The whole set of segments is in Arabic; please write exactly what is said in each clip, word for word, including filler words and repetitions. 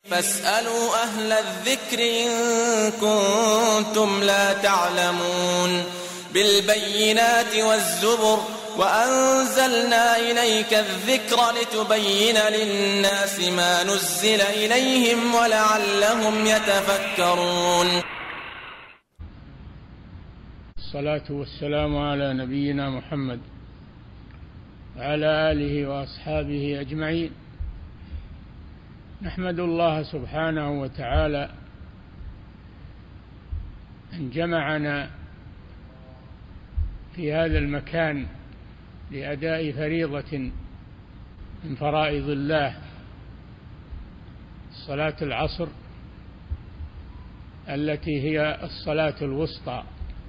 فاسألوا أهل الذكر إن كنتم لا تعلمون بالبينات والزبر وأنزلنا إليك الذكر لتبين للناس ما نزل إليهم ولعلهم يتفكرون. الصلاة والسلام على نبينا محمد وعلى آله وأصحابه أجمعين. نحمد الله سبحانه وتعالى أن جمعنا في هذا المكان لأداء فريضة من فرائض الله، صلاة العصر التي هي الصلاة الوسطى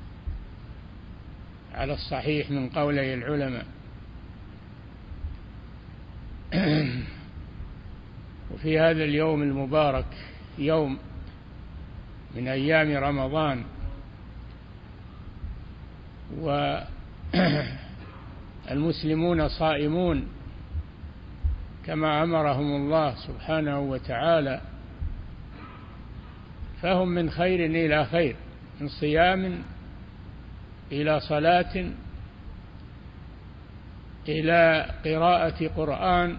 على الصحيح من قولي العلماء. وفي هذا اليوم المبارك، يوم من أيام رمضان، والمسلمون صائمون كما أمرهم الله سبحانه وتعالى، فهم من خير إلى خير، من صيام إلى صلاة إلى قراءة قرآن،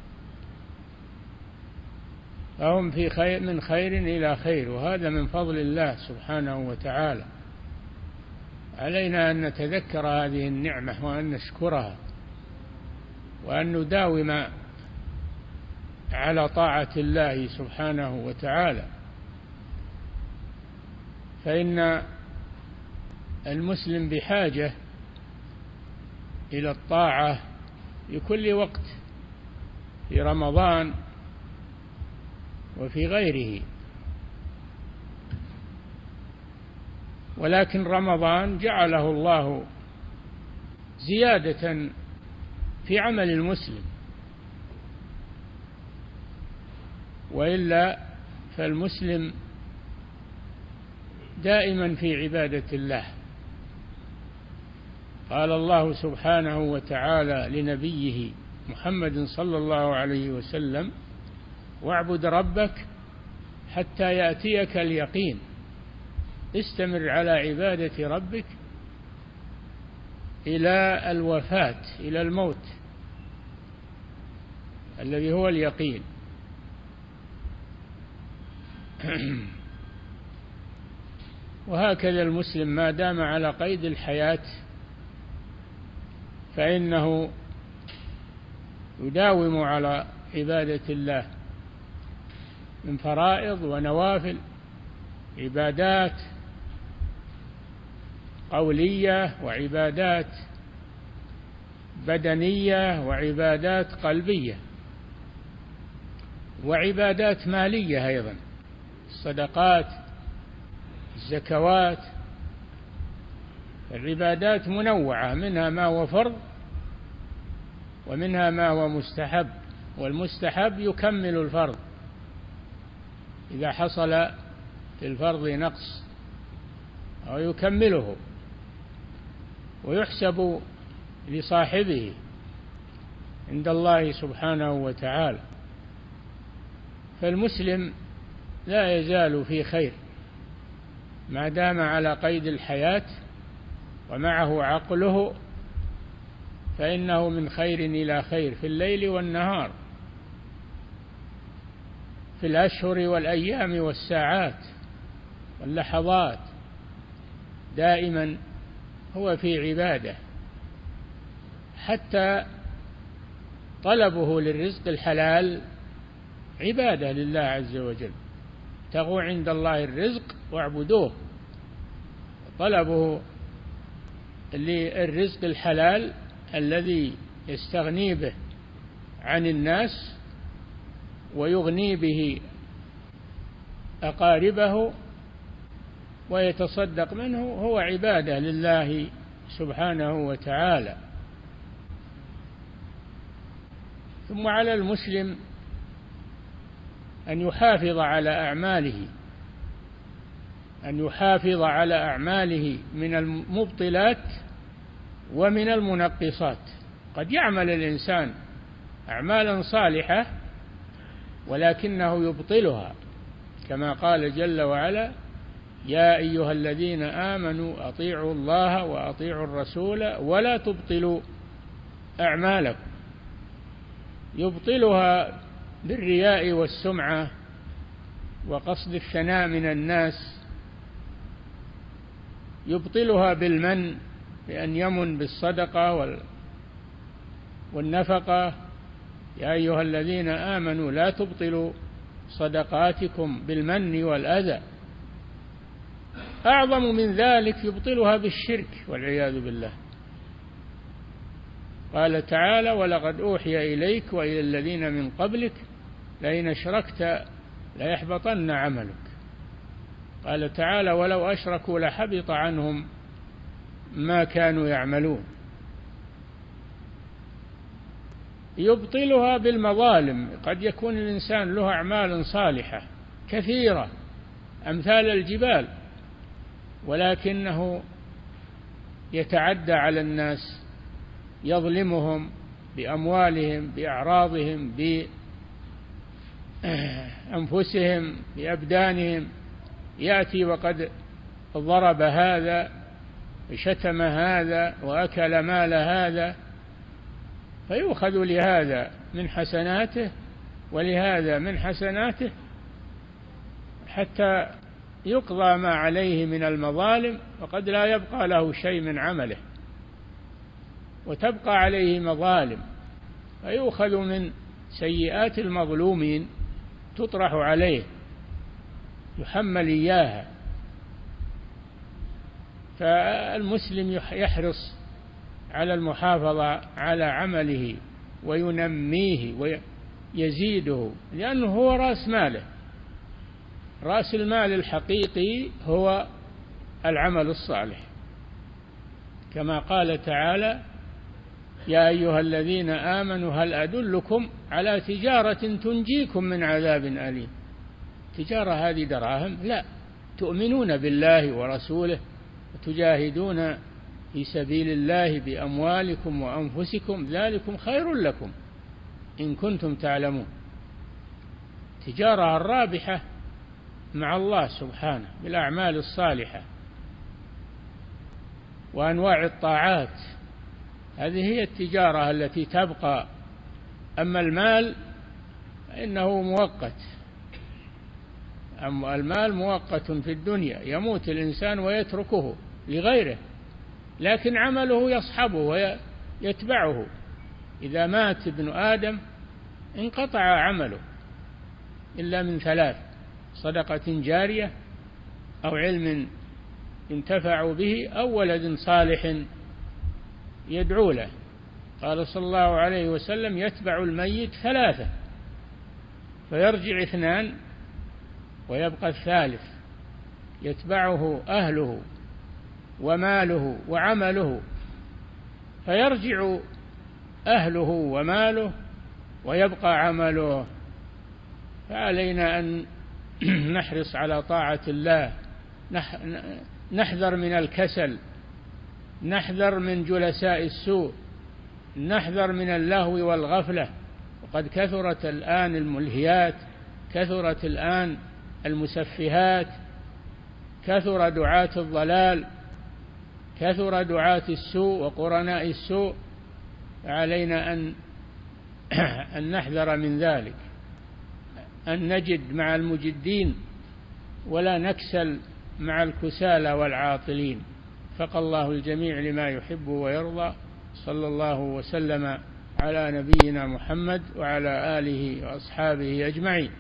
فهم في خير، من خير إلى خير، وهذا من فضل الله سبحانه وتعالى. علينا أن نتذكر هذه النعمة وأن نشكرها وأن نداوم على طاعة الله سبحانه وتعالى، فإن المسلم بحاجة إلى الطاعة في كل وقت، في رمضان وفي غيره. ولكن رمضان جعله الله زيادة في عمل المسلم، وإلا فالمسلم دائما في عبادة الله. قال الله سبحانه وتعالى لنبيه محمد صلى الله عليه وسلم: واعبد ربك حتى يأتيك اليقين، استمر على عبادة ربك إلى الوفاة، إلى الموت الذي هو اليقين. وهكذا المسلم ما دام على قيد الحياة فإنه يداوم على عبادة الله من فرائض ونوافل، عبادات قولية وعبادات بدنية وعبادات قلبية وعبادات مالية أيضا، الصدقات، الزكوات. العبادات منوعة، منها ما هو فرض ومنها ما هو مستحب، والمستحب يكمل الفرض إذا حصل في الفرض نقص أو يكمله ويحسب لصاحبه عند الله سبحانه وتعالى. فالمسلم لا يزال في خير ما دام على قيد الحياة ومعه عقله، فإنه من خير إلى خير في الليل والنهار، في الأشهر والأيام والساعات واللحظات، دائما هو في عبادة، حتى طلبه للرزق الحلال عبادة لله عز وجل. ابتغوا عند الله الرزق واعبدوه. طلبه للرزق الحلال الذي يستغني به عن الناس ويغني به أقاربه ويتصدق منه هو عبادة لله سبحانه وتعالى. ثم على المسلم أن يحافظ على أعماله، أن يحافظ على أعماله من المبطلات ومن المنقصات. قد يعمل الإنسان أعمالا صالحة ولكنه يبطلها، كما قال جل وعلا: يا أيها الذين آمنوا أطيعوا الله وأطيعوا الرسول ولا تبطلوا أعمالكم. يبطلها بالرياء والسمعة وقصد الثناء من الناس، يبطلها بالمن، بأن يمن بالصدقة والنفقة: يا أيها الذين آمنوا لا تبطلوا صدقاتكم بالمن والأذى. أعظم من ذلك يبطلها بالشرك والعياذ بالله. قال تعالى: ولقد أوحي إليك وإلى الذين من قبلك لئن أشركت ليحبطن عملك. قال تعالى: ولو أشركوا لحبط عنهم ما كانوا يعملون. يبطلها بالمظالم، قد يكون الإنسان له أعمال صالحة كثيرة أمثال الجبال، ولكنه يتعدى على الناس، يظلمهم بأموالهم، بأعراضهم، بأنفسهم، بأبدانهم. يأتي وقد ضرب هذا وشتم هذا وأكل مال هذا، فيؤخذ لهذا من حسناته ولهذا من حسناته حتى يقضى ما عليه من المظالم، وقد لا يبقى له شيء من عمله وتبقى عليه مظالم، فيؤخذ من سيئات المظلومين تطرح عليه، يحمل إياها. فالمسلم يحرص على المحافظة على عمله وينميه ويزيده، لأنه هو رأس ماله. رأس المال الحقيقي هو العمل الصالح، كما قال تعالى: يا أيها الذين آمنوا هل أدلكم على تجارة تنجيكم من عذاب أليم. تجارة هذه دراهم؟ لا، تؤمنون بالله ورسوله وتجاهدون في سبيل الله بأموالكم وأنفسكم، ذلكم خير لكم إن كنتم تعلمون. تجارة الرابحة مع الله سبحانه بالأعمال الصالحة وأنواع الطاعات، هذه هي التجارة التي تبقى. أما المال فإنه مؤقت، أما المال مؤقت في الدنيا، يموت الإنسان ويتركه لغيره، لكن عمله يصحبه ويتبعه. إذا مات ابن آدم انقطع عمله إلا من ثلاث: صدقة جارية أو علم ينتفع به أو ولد صالح يدعو له. قال صلى الله عليه وسلم: يتبع الميت ثلاثة، فيرجع اثنان ويبقى الثالث، يتبعه أهله وماله وعمله، فيرجع أهله وماله ويبقى عمله. فعلينا أن نحرص على طاعة الله، نحذر من الكسل، نحذر من جلساء السوء، نحذر من اللهو والغفلة. وقد كثرت الآن الملهيات، كثرت الآن المسفهات، كثر دعاة الضلال، كثر دعاة السوء وقرناء السوء. فعلينا أن أن نحذر من ذلك، أن نجد مع المجدين ولا نكسل مع الكسالى والعاطلين. فق الله الجميع لما يحب ويرضى. صلى الله وسلم على نبينا محمد وعلى آله وأصحابه أجمعين.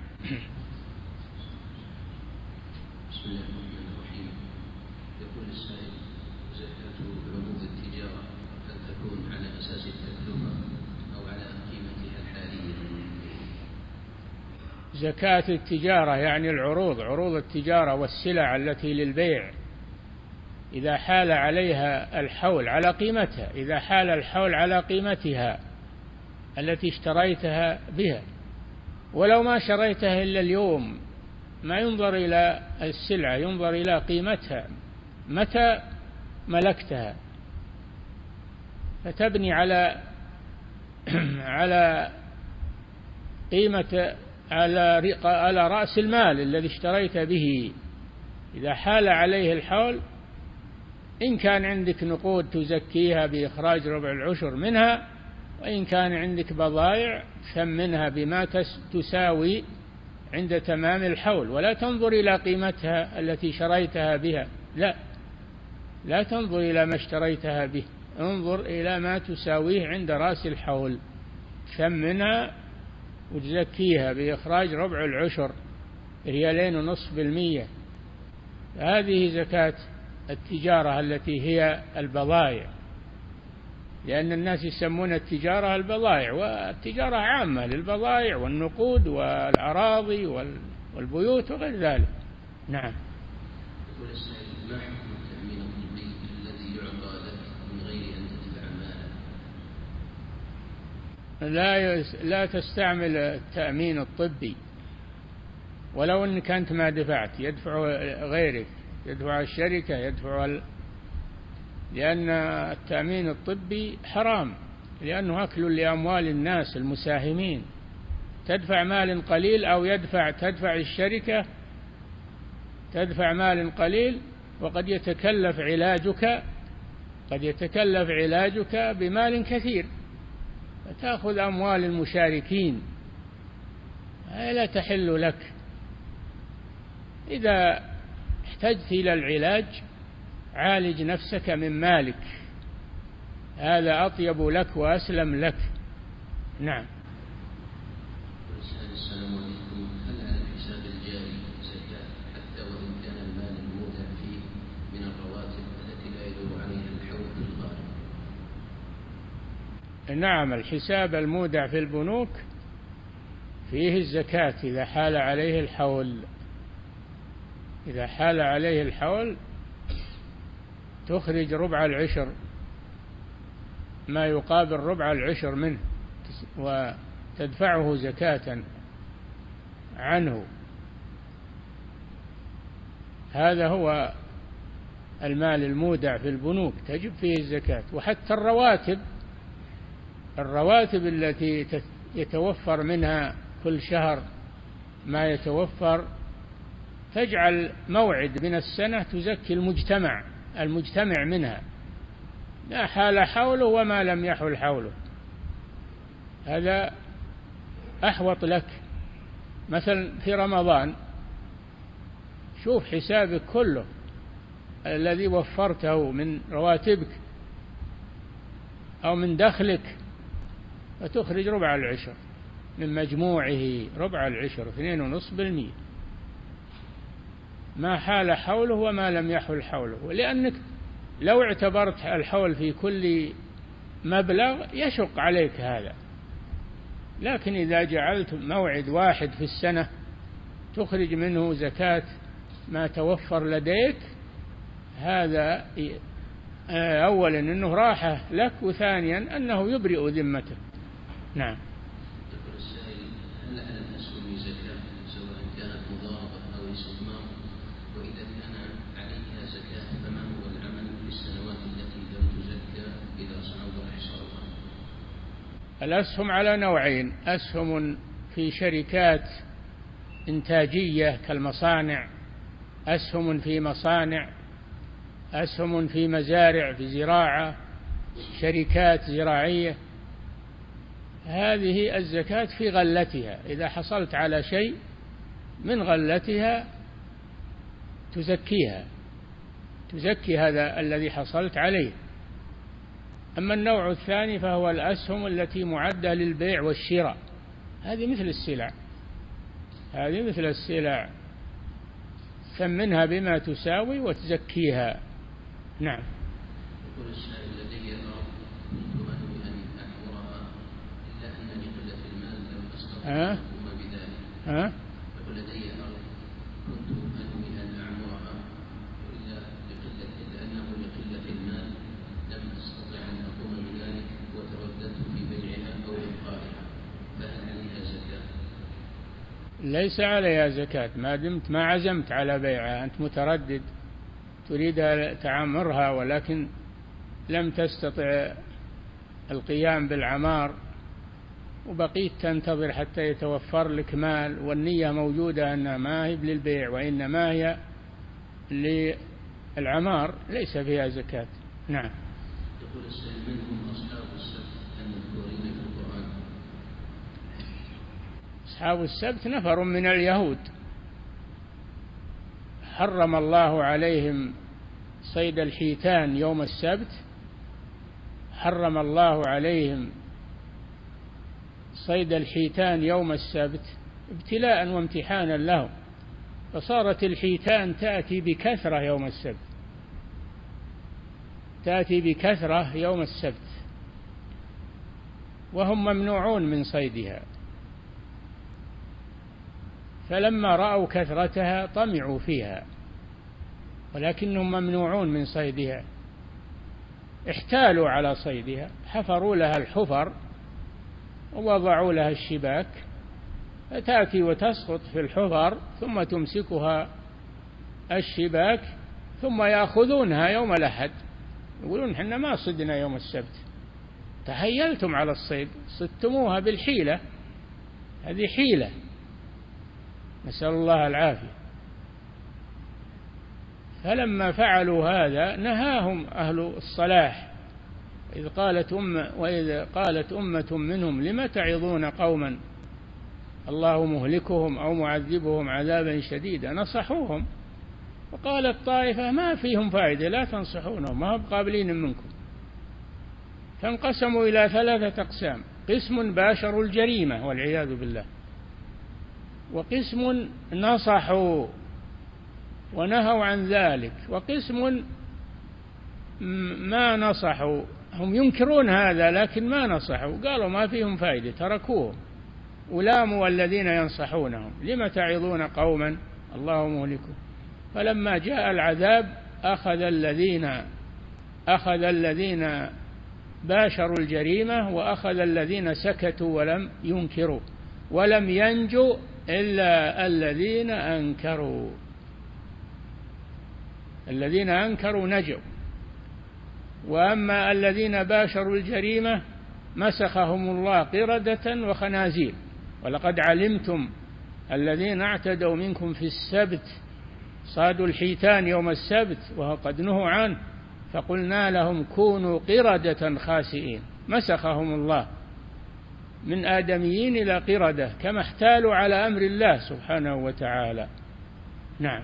بسم الله الرحمن الرحيم. يقول السائل: زكاة عروض التجارة هل تكون على أساس التكلفة أو على قيمتها الحالية؟ زكاة التجارة يعني العروض، عروض التجارة والسلع التي للبيع، إذا حال عليها الحول على قيمتها، إذا حال الحول على قيمتها التي اشتريتها بها، ولو ما شريتها إلا اليوم ما ينظر إلى السلعة، ينظر إلى قيمتها متى ملكتها، فتبني على على قيمة على على رأس المال الذي اشتريت به. إذا حال عليه الحول، إن كان عندك نقود تزكيها بإخراج ربع العشر منها، وإن كان عندك بضائع ثمنها بما تساوي عند تمام الحول، ولا تنظر إلى قيمتها التي شريتها بها، لا لا تنظر إلى ما اشتريتها به، انظر إلى ما تساويه عند رأس الحول، ثمنها وتزكيها بإخراج ربع العشر، ريالين ونصف بالمية. هذه زكاة التجارة التي هي البضائع، لأن الناس يسمون التجارة البضائع، والتجارة عامة للبضائع والنقود والأراضي والبيوت وغير ذلك. نعم. يقول السائل: ما حكم التأمين الطبي الذي يعطى لك من غير أن تدفع مالا؟ لا يس... لا تستعمل التأمين الطبي ولو أنك أنت ما دفعت، يدفع غيرك، يدفع الشركة، يدفع ال... لأن التأمين الطبي حرام، لأنه أكل لأموال الناس المساهمين. تدفع مال قليل أو يدفع تدفع الشركة تدفع مال قليل، وقد يتكلف علاجك قد يتكلف علاجك بمال كثير، فتأخذ أموال المشاركين، هذا لا تحل لك. إذا احتجت إلى العلاج عالج نفسك من مالك، هذا أطيب لك وأسلم لك. نعم. السلام عليكم. هل على الحساب الجاري زكاة حتى وإن كان المال المودع فيه من الرواتب التي لا يدور عليها الحول في الغالب؟ نعم، الحساب المودع في البنوك فيه الزكاة إذا حال عليه الحول. إذا حال عليه الحول تخرج ربع العشر، ما يقابل ربع العشر منه، وتدفعه زكاة عنه. هذا هو المال المودع في البنوك، تجب فيه الزكاة. وحتى الرواتب الرواتب التي يتوفر منها كل شهر ما يتوفر، تجعل موعد من السنة تزكي المجتمع المجتمع منها، ما حال حوله وما لم يحل حوله، هذا أحوط لك. مثلا في رمضان شوف حسابك كله الذي وفرته من رواتبك أو من دخلك، فتخرج ربع العشر من مجموعه، ربع العشر اثنين ونصف بالمئة، ما حال حوله وما لم يحل حوله. لأنك لو اعتبرت الحول في كل مبلغ يشق عليك هذا، لكن إذا جعلت موعد واحد في السنة تخرج منه زكاة ما توفر لديك، هذا أولا أنه راحة لك، وثانيا أنه يبرئ ذمتك. نعم. يقول السائل: هل على الأسهم زكاة سواء كانت مضاربة أو استثمار؟ وإذا كان عليها زكاة فما هو العمل في السنوات التي لم تزكى إذا صعد إحصاؤها؟ الأسهم على نوعين: أسهم في شركات إنتاجية كالمصانع، أسهم في مصانع، أسهم في مزارع، في زراعة، شركات زراعية. هذه الزكاة في غلتها، إذا حصلت على شيء من غلتها تزكيها، تزكي هذا الذي حصلت عليه. أما النوع الثاني فهو الأسهم التي معدة للبيع والشراء، هذه مثل السلع هذه مثل السلع ثمنها بما تساوي وتزكيها. نعم. يقول السائل: لدي أرض كنت أنوي أن أعمرها إلا أن لقلة المال لم أستطع أن أقوم بذلك. ها؟ يقول: لدي أرض كنت أنوي أن أعمرها إلا لقلة لأنه لقلة المال لم أستطع أن أقوم بذلك، وترددت في بيعها أو إبقائها، فهل عليها زكاة؟ ليس عليها زكاة ما دمت ما عزمت على بيعها. أنت متردد تريد تعمرها ولكن لم تستطع القيام بالعمار، وبقيت تنتظر حتى يتوفر لك مال والنية موجودة أنها ما هي للبيع وإنما هي للعمار، ليس فيها زكاة. نعم. يقول السائل: من هم أصحاب السبت المذكورين في القرآن؟ أصحاب السبت نفر من اليهود حرم الله عليهم صيد الحيتان يوم السبت، حرم الله عليهم صيد الحيتان يوم السبت ابتلاء وامتحانا لهم، فصارت الحيتان تأتي بكثرة يوم السبت، تأتي بكثرة يوم السبت، وهم ممنوعون من صيدها، فلما رأوا كثرتها طمعوا فيها، ولكنهم ممنوعون من صيدها، احتالوا على صيدها، حفروا لها الحفر ووضعوا لها الشباك، فتأتي وتسقط في الحفر ثم تمسكها الشباك ثم يأخذونها يوم الأحد، يقولون حنا ما صدنا يوم السبت، تحيلتم على الصيد، صدتموها بالحيلة، هذه حيلة، نسأل الله العافية. فلما فعلوا هذا نهاهم أهل الصلاح، إذ قالت أم وإذ قالت أمة منهم لم تعظون قوما الله مهلكهم أو معذبهم عذابا شديدا، نصحوهم، وقالت طائفة ما فيهم فائدة لا تنصحونهم ما هم قابلين منكم، فانقسموا إلى ثلاثة أقسام: قسم باشروا الجريمة والعياذ بالله، وقسم نصحوا ونهوا عن ذلك، وقسم ما نصحوا، هم ينكرون هذا لكن ما نصحوا، قالوا ما فيهم فائدة تركوهم، ولاموا الذين ينصحونهم لم تعظون قوما الله مهلكهم. فلما جاء العذاب أخذ الذين أخذ الذين باشروا الجريمة وأخذ الذين سكتوا ولم ينكروا، ولم ينجوا إلا الذين أنكروا، الذين أنكروا نجوا، وأما الذين باشروا الجريمة مسخهم الله قردة وخنازير، ولقد علمتم الذين اعتدوا منكم في السبت صادوا الحيتان يوم السبت وقد نهوا عنه فقلنا لهم كونوا قردة خاسئين، مسخهم الله من آدميين إلى قردة كما احتالوا على أمر الله سبحانه وتعالى. نعم.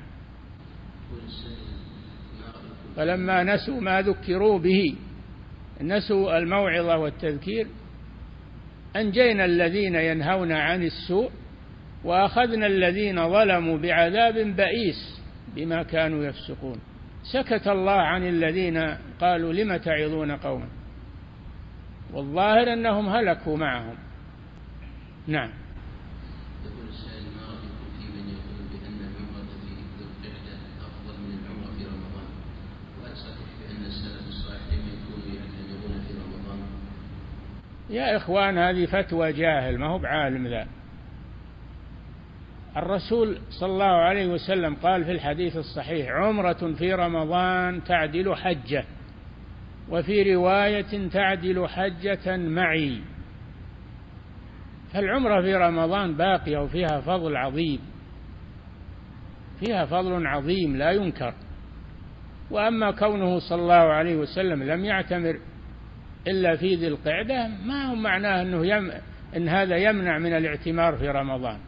فلما نسوا ما ذكروا به، نسوا الموعظة والتذكير، أنجينا الذين ينهون عن السوء وأخذنا الذين ظلموا بعذاب بئيس بما كانوا يفسقون. سكت الله عن الذين قالوا لم تعظون قوما، والظاهر أنهم هلكوا معهم. نعم. يقول السائل: ما رأيكم في من يقول بأن العمرة في ذي القعدة أفضل من العمرة في رمضان؟ وهل صحيح بأن السلف الصالح لم يكونوا يعتمرون في رمضان؟ يا إخوان هذه فتوى جاهل ما هو بعالم ذا. الرسول صلى الله عليه وسلم قال في الحديث الصحيح: عمرة في رمضان تعدل حجة، وفي رواية تعدل حجة معي. فالعمرة في رمضان باقية وفيها فضل عظيم، فيها فضل عظيم لا ينكر. وأما كونه صلى الله عليه وسلم لم يعتمر إلا في ذي القعدة ما هو معناه أنه يم إن هذا يمنع من الاعتمار في رمضان.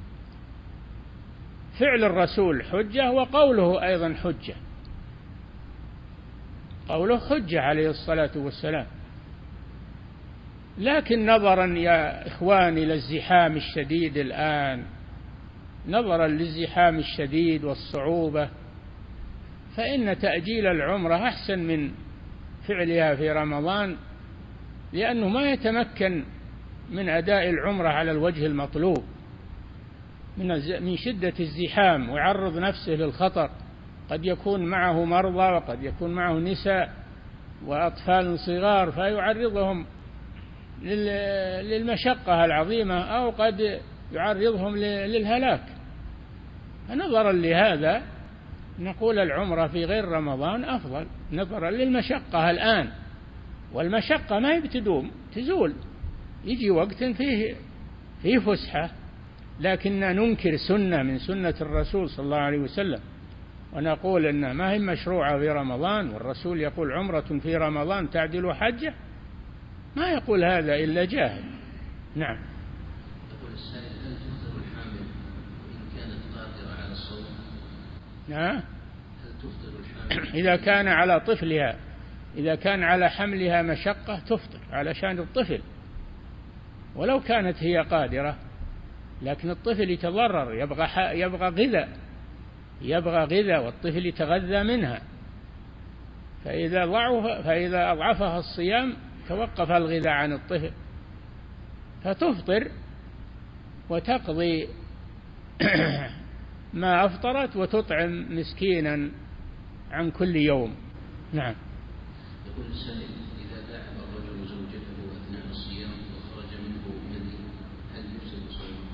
فعل الرسول حجة وقوله أيضا حجة، قوله حجة عليه الصلاة والسلام. لكن نظرا يا إخواني للزحام الشديد الآن، نظرا للزحام الشديد والصعوبة، فإن تأجيل العمرة أحسن من فعلها في رمضان، لأنه ما يتمكن من أداء العمرة على الوجه المطلوب من شدة الزحام، ويعرض نفسه للخطر، قد يكون معه مرضى وقد يكون معه نساء وأطفال صغار فيعرضهم للمشقة العظيمة، أو قد يعرضهم للهلاك. فنظرا لهذا نقول العمرة في غير رمضان أفضل، نظرا للمشقة الآن، والمشقة ما هي بتدوم، تزول يجي وقت فيه فيه فسحة، لكننا ننكر سنة من سنة الرسول صلى الله عليه وسلم ونقول إنها ما هي مشروعة في رمضان، والرسول يقول عمرة في رمضان تعدل حجة. ما يقول هذا إلا جاهل. نعم. يقول السائل: هل تفطر الحامل وإن كانت قادرة على الصوم؟ نعم. هل تفطر الحامل إذا كان على طفلها، إذا كان على حملها مشقة تفطر علشان الطفل، ولو كانت هي قادرة، لكن الطفل يتضرر، يبغى يبغى غذاء يبغى غذاء والطفل يتغذى منها، فإذا ضعف فإذا أضعفها الصيام توقف الغذاء عن الطفل، فتفطر وتقضي ما أفطرت وتطعم مسكينا عن كل يوم. نعم. يقول السائل: إذا داعب الرجل زوجته أثناء الصيام وخرج منه مني هل يفسد صومه؟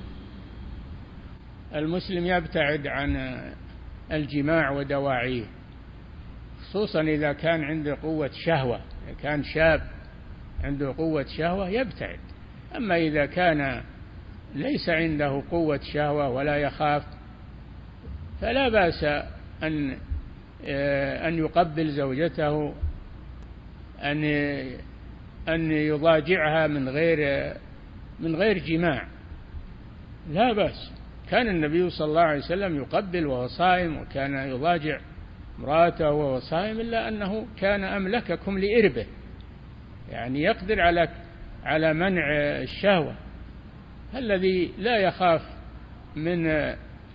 المسلم يبتعد عن الجماع ودواعيه، خصوصا إذا كان عنده قوة شهوة، إذا كان شاب عنده قوة شهوة يبتعد. أما إذا كان ليس عنده قوة شهوة ولا يخاف فلا بأس أن أن يقبل زوجته، أن أن يضاجعها من غير من غير جماع، لا بأس. كان النبي صلى الله عليه وسلم يقبل وهو صائم، وكان يضاجع امرأته وهو صائم، إلا أنه كان أملككم لإربه، يعني يقدر على على منع الشهوة. الذي لا يخاف من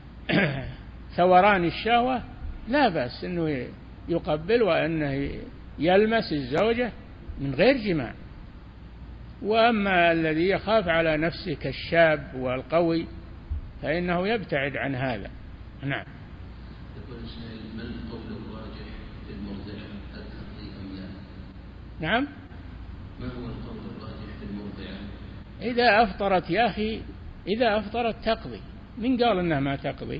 ثوران الشهوة لا بأس أنه يقبل وأنه يلمس الزوجة من غير جماع. وأما الذي يخاف على نفسه كالشاب والقوي فإنه يبتعد عن هذا. نعم. يقول السائل: ما القول الراجح في المرضعة التقضي أم لا؟ نعم. ما هو القول الراجح في المرضعة؟ إذا أفطرت يا أخي، إذا أفطرت تقضي. من قال أنها ما تقضي؟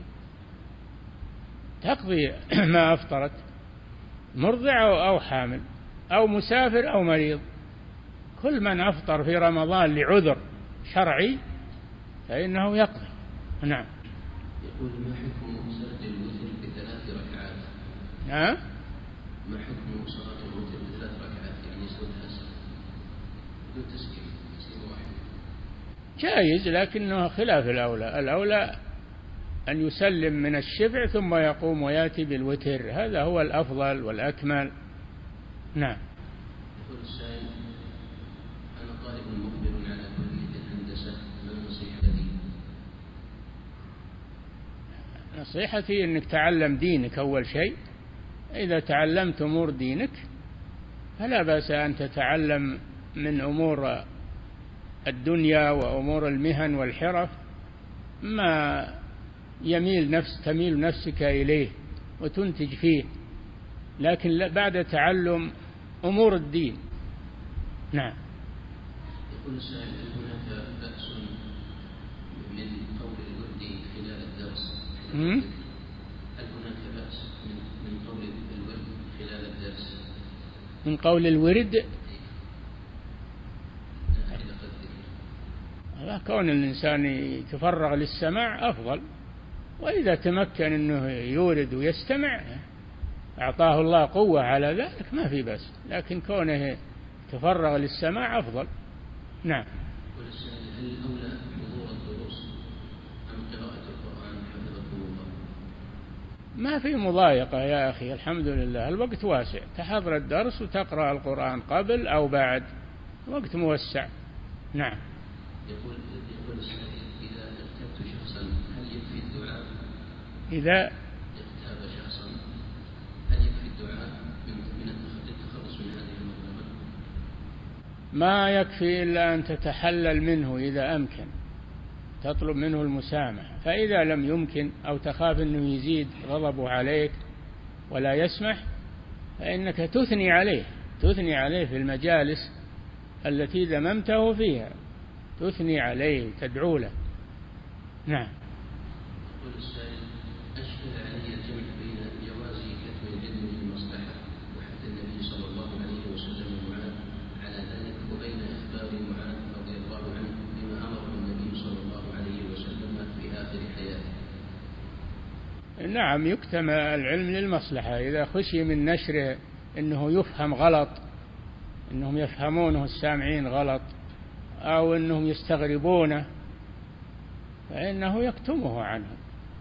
تقضي ما أفطرت، مرضع أو حامل أو مسافر أو مريض، كل من أفطر في رمضان لعذر شرعي فإنه يقضي. نعم. يقول: ما حكم صلاة الوتر بثلاث ركعات؟ نعم. ما حكم صلاة الوتر بثلاث ركعات، يعني يسجدها بدون تسليم تسليم واحد؟ جائز، لكنه خلاف الأولى. الأولى أن يسلم من الشفع ثم يقوم ويأتي بالوتر، هذا هو الأفضل والأكمل. نعم. يقول السائل: أنا طالب مقبل على كلية الهندسة، ما النصيحة لي؟ نصيحتي أنك تعلم دينك أول شيء. إذا تعلمت أمور دينك فلا بأس أن تتعلم من أمور الدنيا وأمور المهن والحرف ما يميل نفس تميل نفسك إليه وتنتج فيه، لكن بعد تعلم أمور الدين. نعم. يقول السائل: هل هناك بأس من قول الورد خلال الدرس؟ م? هل هناك بأس من من قول الورد خلال الدرس؟ من قول الورد؟ لا، كون الإنسان يتفرغ للسماع أفضل، وإذا تمكن أنه يورد ويستمع أعطاه الله قوة على ذلك ما في بس، لكن كونه يتفرغ للسماع أفضل. نعم. هل الأولى حضور الدروس أم قراءة القرآن حفظكم الله؟ ما في مضايقة يا أخي، الحمد لله الوقت واسع، تحضر الدرس وتقرأ القرآن قبل أو بعد، وقت موسع. نعم. يقول يقول السائل: إذا اغتبت شخصا هل يكفي الدعاء؟ إذا اغتاب شخصا هل يكفي الدعاء من من التخلص من هذه المظلمة؟ ما يكفي إلا أن تتحلل منه إذا أمكن، تطلب منه المسامحة، فإذا لم يمكن أو تخاف أنه يزيد غضبه عليك ولا يسمح فإنك تثني عليه تثني عليه في المجالس التي ذممته فيها، تثني عليه تدعو له. نعم. يقول السائل: أشكل علي الجمع بين جواز كتم العلم للمصلحة وحث النبي صلى الله عليه وسلم معاذ على ذلك وبين إخبار معاذ رضي الله نعم يكتم العلم للمصلحة. إذا خشي من نشره أنه يفهم غلط، أنهم يفهمونه السامعين غلط، أو أنهم يستغربونه، فإنه يكتمه عنهم.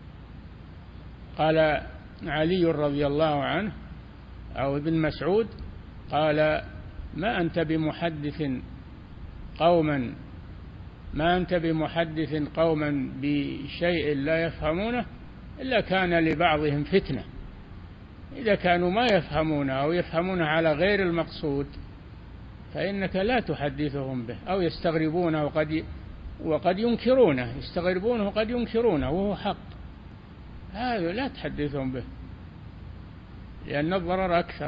قال علي رضي الله عنه أو ابن مسعود قال: ما أنت بمحدث قوما ما أنت بمحدث قوما بشيء لا يفهمونه إلا كان لبعضهم فتنة. إذا كانوا ما يفهمونه أو يفهمونه على غير المقصود فإنك لا تحدثهم به، أو يستغربونه وقد وقد ينكرونه، يستغربونه وقد ينكرونه وهو حق، هذا لا تحدثهم به لأن الضرر أكثر.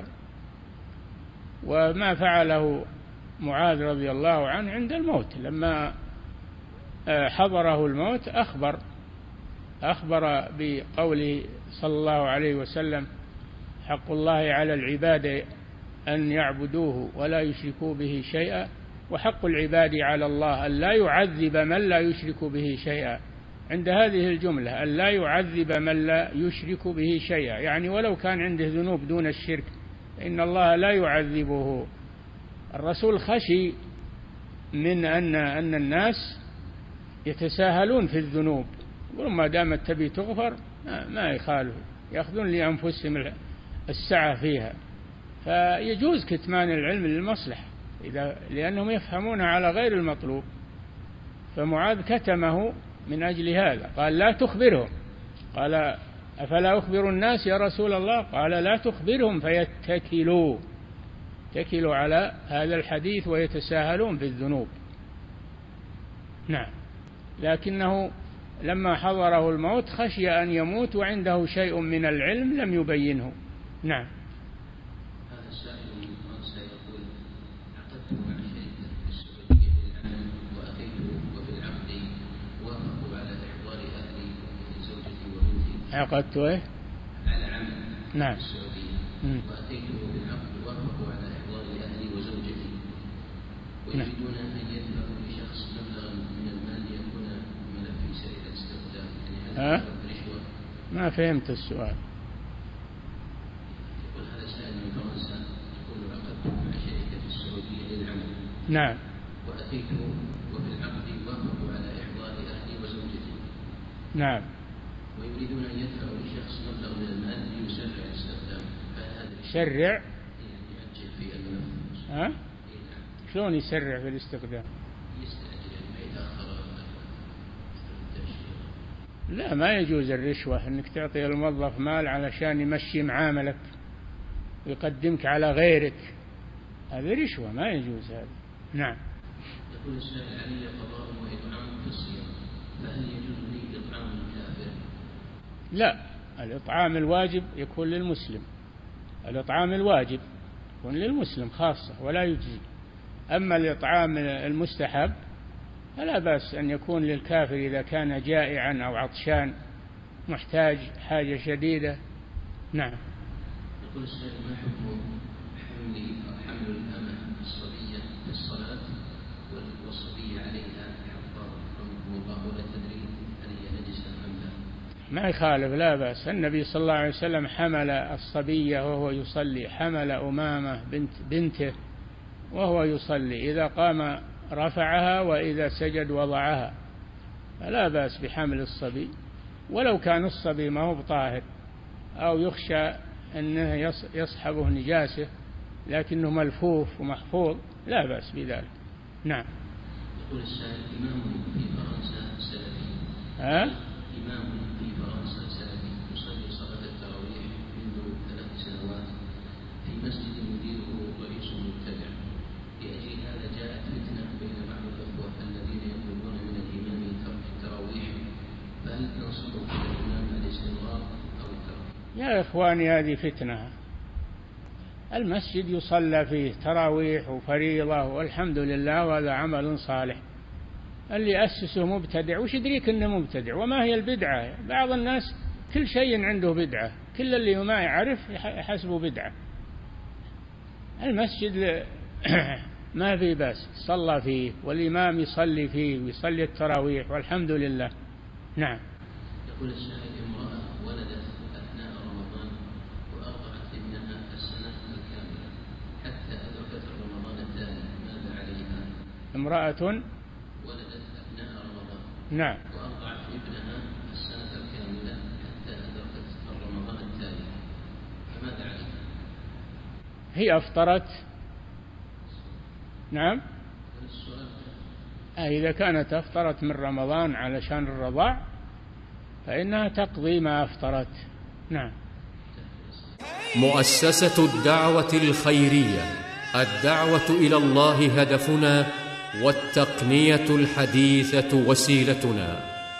وما فعله معاذ رضي الله عنه عند الموت، لما حضره الموت أخبر أخبر بقوله صلى الله عليه وسلم: حق الله على العباد أن يعبدوه ولا يشركوا به شيئا، وحق العباد على الله أن لا يعذب من لا يشرك به شيئا. عند هذه الجملة أن لا يعذب من لا يشرك به شيئا، يعني ولو كان عنده ذنوب دون الشرك إن الله لا يعذبه. الرسول خشي من أن أن الناس يتساهلون في الذنوب، يقولون ما دامت تبي تغفر ما يخالف، يأخذون لأنفسهم السعة فيها. فيجوز كتمان العلم للمصلحة إذا لأنهم يفهمون على غير المطلوب. فمعاذ كتمه من أجل هذا، قال: لا تخبرهم. قال: أفلا أخبر الناس يا رسول الله؟ قال: لا تخبرهم فيتكلوا يتكلوا على هذا الحديث ويتساهلون في الذنوب. نعم. لكنه لما حضره الموت خشي أن يموت وعنده شيء من العلم لم يبينه. نعم. هذا السائل من فرنسا يقول: عقدت مع شركة في السعودية للعمل وأتيته وفي العقد وافقوا على إحضار أهلي زوجتي وبنتي. عقدت إيه؟ على عمل. نعم. في السعودية. وأتيته في العقد وافقوا على إحضار أهلي وزوجتي، ويريدون أن يدفعوا لشخص مبلغا من المال ليكون ملف في شركة استخدام. يعني هل رشوة؟ ما فهمت السؤال. يقول هذا سائل من فرنسا يقول: عقدت مع شركة في السعودية للعمل. نعم. وأتيته وفي العقد وافقوا على إحضار أهلي وزوجتي. نعم. ويريدون أن يدفعوا لشخص مبلغ من المال ليسرع الاستخدام. فهذا يسرع؟ يؤجل في الملف. ها؟ شلون يسرع في الاستخدام؟ يستعجل، يعني ما يتأخر. لا، ما يجوز الرشوة أنك تعطي الموظف مال علشان يمشي معاملك ويقدمك على غيرك، هذا رشوة، ما يجوز هذا. نعم. يقول السائل: علي قضاء وإطعام في الصيام، فهل يجوز لي إطعام الكافر؟ لا، الإطعام الواجب يكون للمسلم، الإطعام الواجب يكون للمسلم خاصة ولا يجزي. أما الإطعام المستحب فلا بأس أن يكون للكافر إذا كان جائعا أو عطشان محتاج حاجة شديدة. نعم. يقول السائل: ما حكم حمل حمل الأمة الصبية في الصلاة والصبية عليها حفاظ الله ولا تدري هل هي نجسة أم لا؟ ما يخالف، لا بأس. النبي صلى الله عليه وسلم حمل الصبية وهو يصلي، حمل أمامة بنت بنته وهو يصلي، إذا قام رفعها وإذا سجد وضعها، فلا بأس بحمل الصبي ولو كان الصبي ما هو بطاهر أو يخشى أنه يصحبه نجاسة لكنه ملفوف ومحفوظ، لا بأس بذلك. نعم. يقول السائل: إمام في فرنسا سلفي. ها؟ إمام في فرنسا سلفي يصلي صلاة التراويح منذ ثلاث سنوات في مسجد مديره رئيس مبتدع. لأجل هذا جاءت فتنة بين بعض الأخوة الذين يطلبون من الإمام ترك التراويح، فهل تنصح الإمام الاستمرار أو الترك؟ يا إخواني، هذه فتنة. المسجد يصلى فيه تراويح وفريضة والحمد لله، وهذا عمل صالح. اللي أسسه مبتدع، وش يدريك أنه مبتدع؟ وما هي البدعة؟ بعض الناس كل شيء عنده بدعة، كل اللي ما يعرف يحسبه بدعة. المسجد ما في بأس صلى فيه، والإمام يصلي فيه ويصلي التراويح والحمد لله. نعم. يقول السائل: امرأة ولدت امرأة ولدت أثناء رمضان نعم وأرضعت ابنها السنة الكاملة حتى أدركت رمضان التالي، فماذا عليها؟ هي أفطرت. نعم آه إذا كانت أفطرت من رمضان علشان الرضاع فإنها تقضي ما أفطرت. نعم. مؤسسة الدعوة الخيرية، الدعوة إلى الله هدفنا، والتقنية الحديثة وسيلتنا.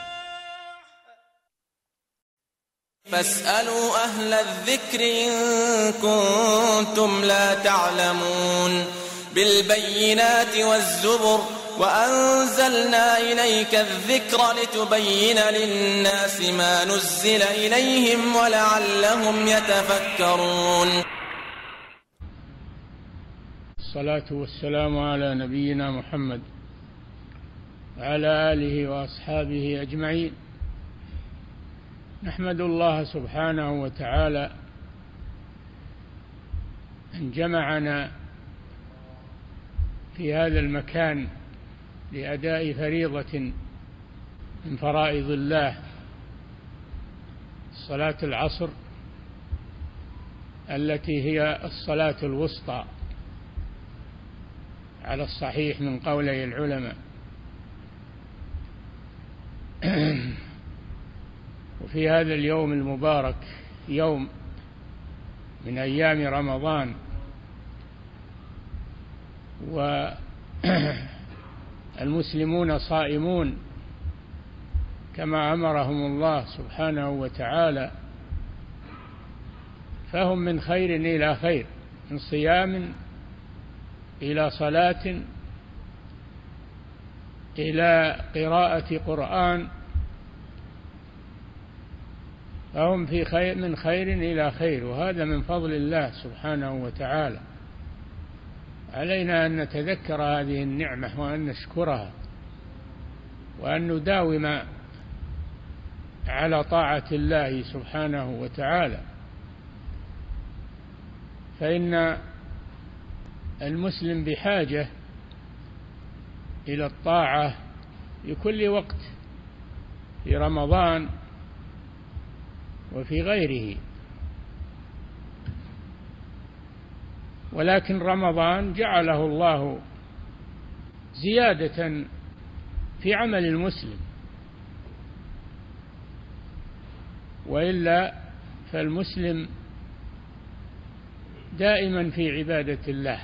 فاسألوا أهل الذكر إن كنتم لا تعلمون. بالبينات والزبر وأنزلنا إليك الذكر لتبين للناس ما نزل إليهم ولعلهم يتفكرون. الصلاة والسلام على نبينا محمد وعلى آله وأصحابه أجمعين. نحمد الله سبحانه وتعالى أن جمعنا في هذا المكان لأداء فريضة من فرائض الله، صلاة العصر التي هي الصلاة الوسطى على الصحيح من قولي العلماء. وفي هذا اليوم المبارك، يوم من أيام رمضان، والمسلمون صائمون كما أمرهم الله سبحانه وتعالى، فهم من خير إلى خير، من صيام إلى صلاة إلى قراءة قرآن، فهم في خير، من خير إلى خير، وهذا من فضل الله سبحانه وتعالى. علينا أن نتذكر هذه النعمة وأن نشكرها وأن نداوم على طاعة الله سبحانه وتعالى، فإن المسلم بحاجة إلى الطاعة في كل وقت، في رمضان وفي غيره. ولكن رمضان جعله الله زيادة في عمل المسلم، وإلا فالمسلم دائما في عبادة الله.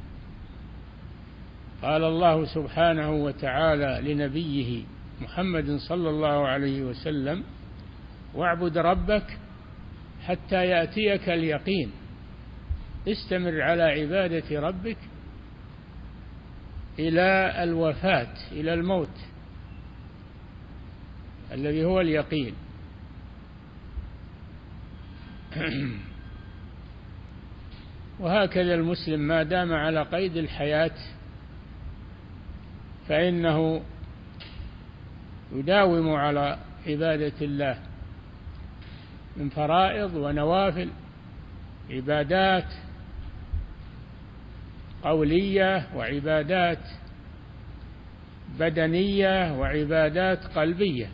قال الله سبحانه وتعالى لنبيه محمد صلى الله عليه وسلم: واعبد ربك حتى يأتيك اليقين. استمر على عبادة ربك إلى الوفاة، إلى الموت الذي هو اليقين. وهكذا المسلم ما دام على قيد الحياة فإنه يداوم على عبادة الله من فرائض ونوافل، عبادات قولية وعبادات بدنية وعبادات قلبية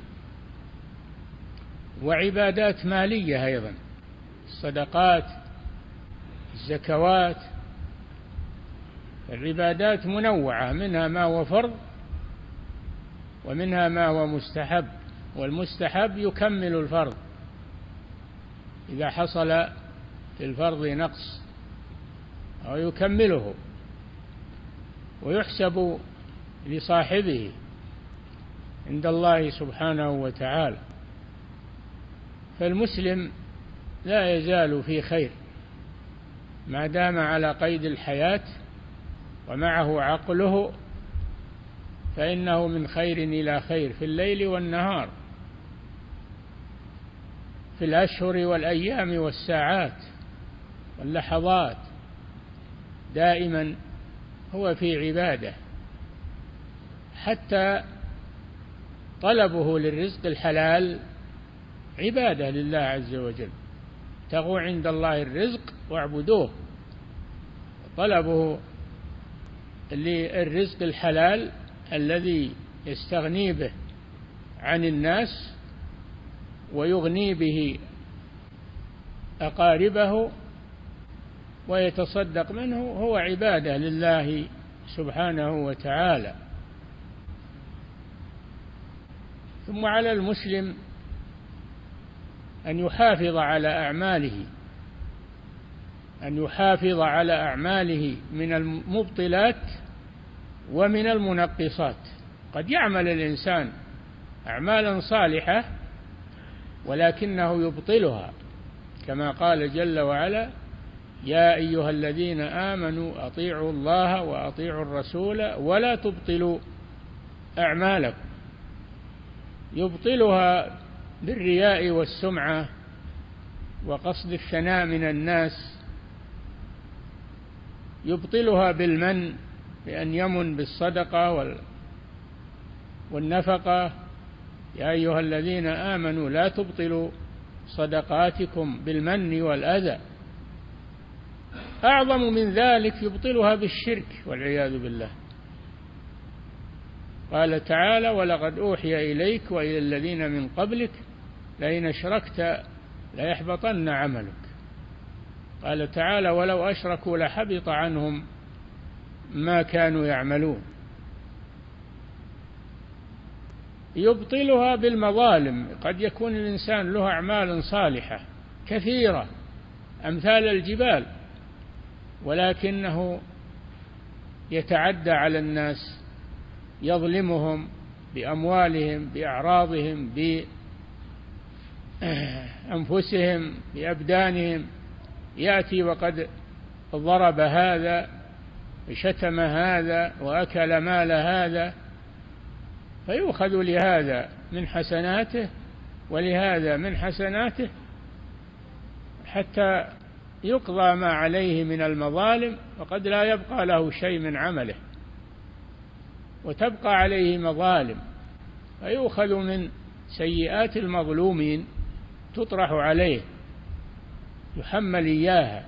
وعبادات مالية أيضا، الصدقات، الزكوات. العبادات منوعة، منها ما هو فرض ومنها ما هو مستحب، والمستحب يكمل الفرض إذا حصل في الفرض نقص أو يكمله ويحسب لصاحبه عند الله سبحانه وتعالى. فالمسلم لا يزال في خير ما دام على قيد الحياة ومعه عقله، فإنه من خير إلى خير في الليل والنهار، في الأشهر والأيام والساعات واللحظات، دائما هو في عبادة، حتى طلبه للرزق الحلال عبادة لله عز وجل. ابتغوا عند الله الرزق واعبدوه. طلبه للرزق الحلال الذي يستغني به عن الناس ويغني به أقاربه ويتصدق منه، هو عبادة لله سبحانه وتعالى. ثم على المسلم أن يحافظ على أعماله أن يحافظ على أعماله من المبطلات ومن المنقصات. قد يعمل الإنسان أعمالا صالحة ولكنه يبطلها، كما قال جل وعلا: يا أيها الذين آمنوا أطيعوا الله وأطيعوا الرسول ولا تبطلوا أعمالكم. يبطلها بالرياء والسمعة وقصد الثناء من الناس، يبطلها بالمن، بأن يمن بالصدقة والنفقة. يا أيها الذين آمنوا لا تبطلوا صدقاتكم بالمن والأذى. أعظم من ذلك يبطلها بالشرك والعياذ بالله. قال تعالى: ولقد أوحي إليك وإلى الذين من قبلك لئن أشركت ليحبطن عملك. قال تعالى: ولو أشركوا لحبط عنهم ما كانوا يعملون. يبطلها بالمظالم. قد يكون الإنسان له أعمال صالحة كثيرة أمثال الجبال، ولكنه يتعدى على الناس، يظلمهم بأموالهم، بأعراضهم، بأنفسهم، بأبدانهم. يأتي وقد ضرب هذا وشتم هذا وأكل مال هذا، فيؤخذ لهذا من حسناته ولهذا من حسناته حتى يقضى ما عليه من المظالم، وقد لا يبقى له شيء من عمله وتبقى عليه مظالم، فيؤخذ من سيئات المظلومين تطرح عليه، يحمل إياها.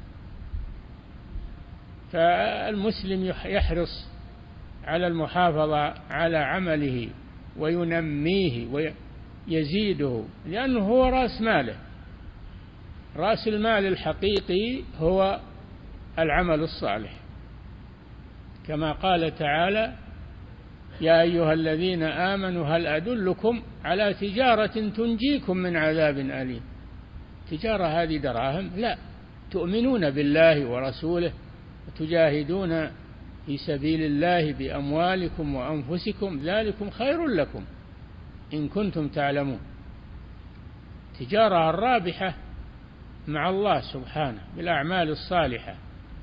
فالمسلم يحرص على المحافظة على عمله وينميه ويزيده، لأنه هو رأس ماله. رأس المال الحقيقي هو العمل الصالح، كما قال تعالى: يا أيها الذين آمنوا هل أدلكم على تجارة تنجيكم من عذاب أليم. تجارة هذه دراهم؟ لا، تؤمنون بالله ورسوله وتجاهدون في سبيل الله بأموالكم وأنفسكم، ذلكم خير لكم إن كنتم تعلمون. تجارة الرابحة مع الله سبحانه بالأعمال الصالحة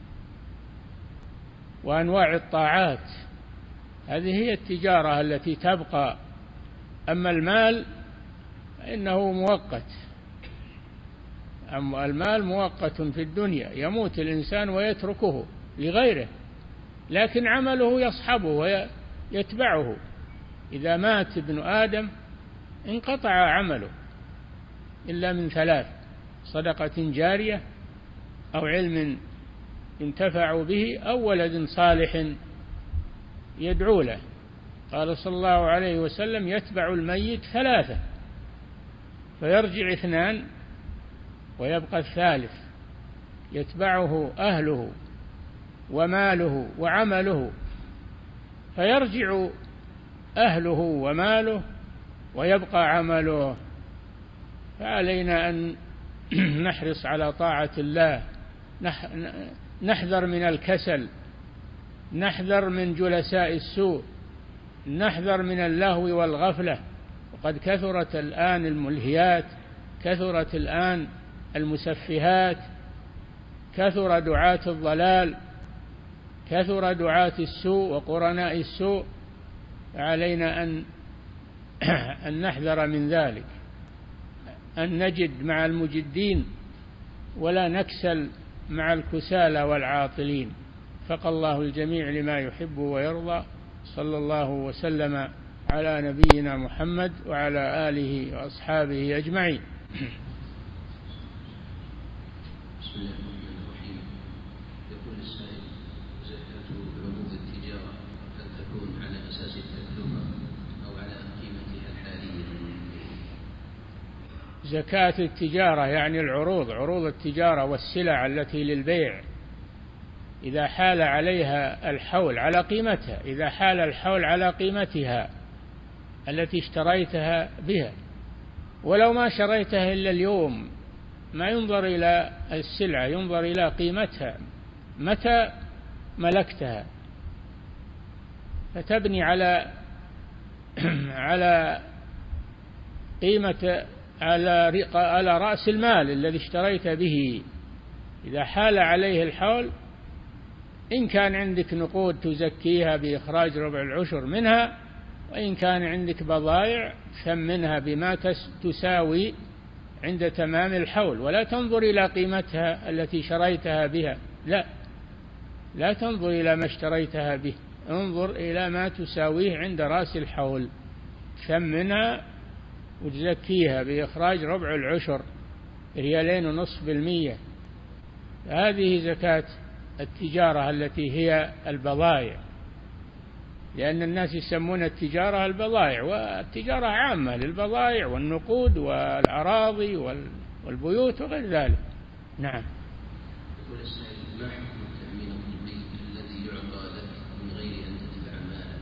وأنواع الطاعات، هذه هي التجارة التي تبقى. أما المال فإنه مؤقت، أما المال مؤقت في الدنيا، يموت الإنسان ويتركه لغيره، لكن عمله يصحبه ويتبعه. إذا مات ابن آدم انقطع عمله إلا من ثلاث: صدقة جارية أو علم ينتفع به أو ولد صالح يدعو له. قال صلى الله عليه وسلم: يتبع الميت ثلاثة، فيرجع اثنان ويبقى الثالث، يتبعه أهله وماله وعمله، فيرجع أهله وماله ويبقى عمله. فعلينا أن نحرص على طاعة الله، نحذر من الكسل، نحذر من جلساء السوء، نحذر من اللهو والغفلة. وقد كثرت الآن الملهيات، كثرت الآن المسفهات، كثر دعاة الضلال، كثر دعاة السوء وقرناء السوء. فعلينا أن أن نحذر من ذلك، أن نجد مع المجدين ولا نكسل مع الكسالى والعاطلين. فق الله الجميع لما يحب ويرضى. صلى الله وسلم على نبينا محمد وعلى آله وأصحابه أجمعين. بسم الله الرحمن الرحيم. يقول السائل: زكاة عروض التجارة زكاة التجارة يعني العروض، عروض التجارة والسلع التي للبيع إذا حال عليها الحول على قيمتها، إذا حال الحول على قيمتها التي اشتريتها بها، ولو ما شريتها إلا اليوم ما ينظر إلى السلعة، ينظر إلى قيمتها متى ملكتها، فتبني على على قيمة على على رأس المال الذي اشتريت به. إذا حال عليه الحول إن كان عندك نقود تزكيها بإخراج ربع العشر منها، وإن كان عندك بضائع ثمنها بما تساوي عند تمام الحول، ولا تنظر إلى قيمتها التي شريتها بها، لا لا تنظر إلى ما اشتريتها به، انظر إلى ما تساويه عند رأس الحول، ثمنها وتزكيها بإخراج ربع العشر ريالين ونصف بالمية. هذه زكاة التجارة التي هي البضائع، لأن الناس يسمون التجارة البضائع، والتجارة عامة للبضائع والنقود والأراضي والبيوت وغير ذلك. نعم. يقول السائل: ما حكم التأمين الطبي الذي يعطى لك من غير أن تدفع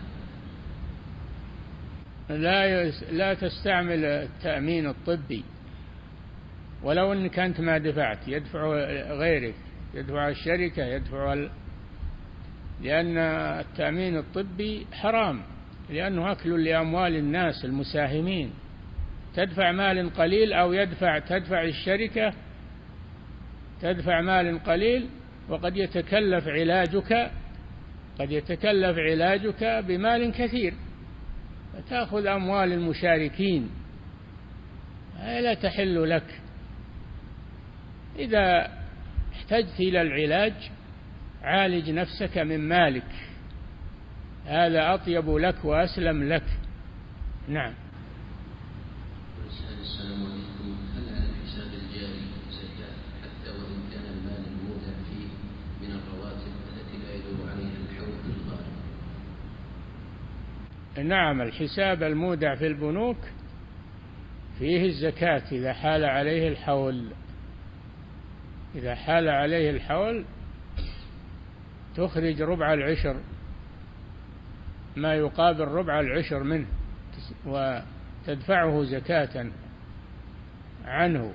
مالا؟ لا يس... لا تستعمل التأمين الطبي ولو أنك أنت ما دفعت، يدفع غيرك، يدفع الشركة، يدفع ال... لأن التأمين الطبي حرام، لأنه أكل لأموال الناس المساهمين. تدفع مال قليل أو يدفع تدفع الشركة تدفع مال قليل، وقد يتكلف علاجك قد يتكلف علاجك بمال كثير، فتأخذ أموال المشاركين، هذا لا تحل لك. إذا احتجت إلى العلاج عالج نفسك من مالك، هذا أطيب لك وأسلم لك. نعم. السلام عليكم. هل على الحساب الجاري زكاة حتى وإن كان المال المودع فيه من الرواتب التي لا يدور عليها الحول في الغالب؟ نعم، الحساب المودع في البنوك فيه الزكاة إذا حال عليه الحول. إذا حال عليه الحول تخرج ربع العشر، ما يقابل ربع العشر منه، وتدفعه زكاة عنه.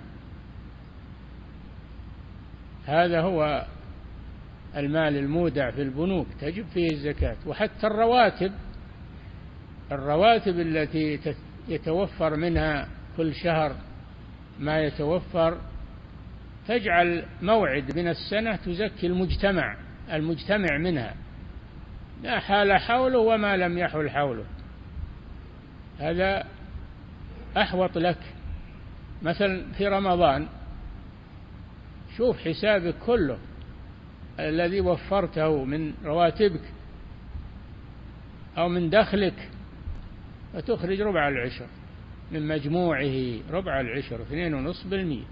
هذا هو المال المودع في البنوك، تجب فيه الزكاة. وحتى الرواتب الرواتب التي يتوفر منها كل شهر ما يتوفر، تجعل موعد من السنة تزكي المجتمع المجتمع منها، ما حال حوله وما لم يحل حوله، هذا أحوط لك. مثلا في رمضان شوف حسابك كله الذي وفرته من رواتبك أو من دخلك، فتخرج ربع العشر من مجموعه، ربع العشر اثنين ونصف بالمئة،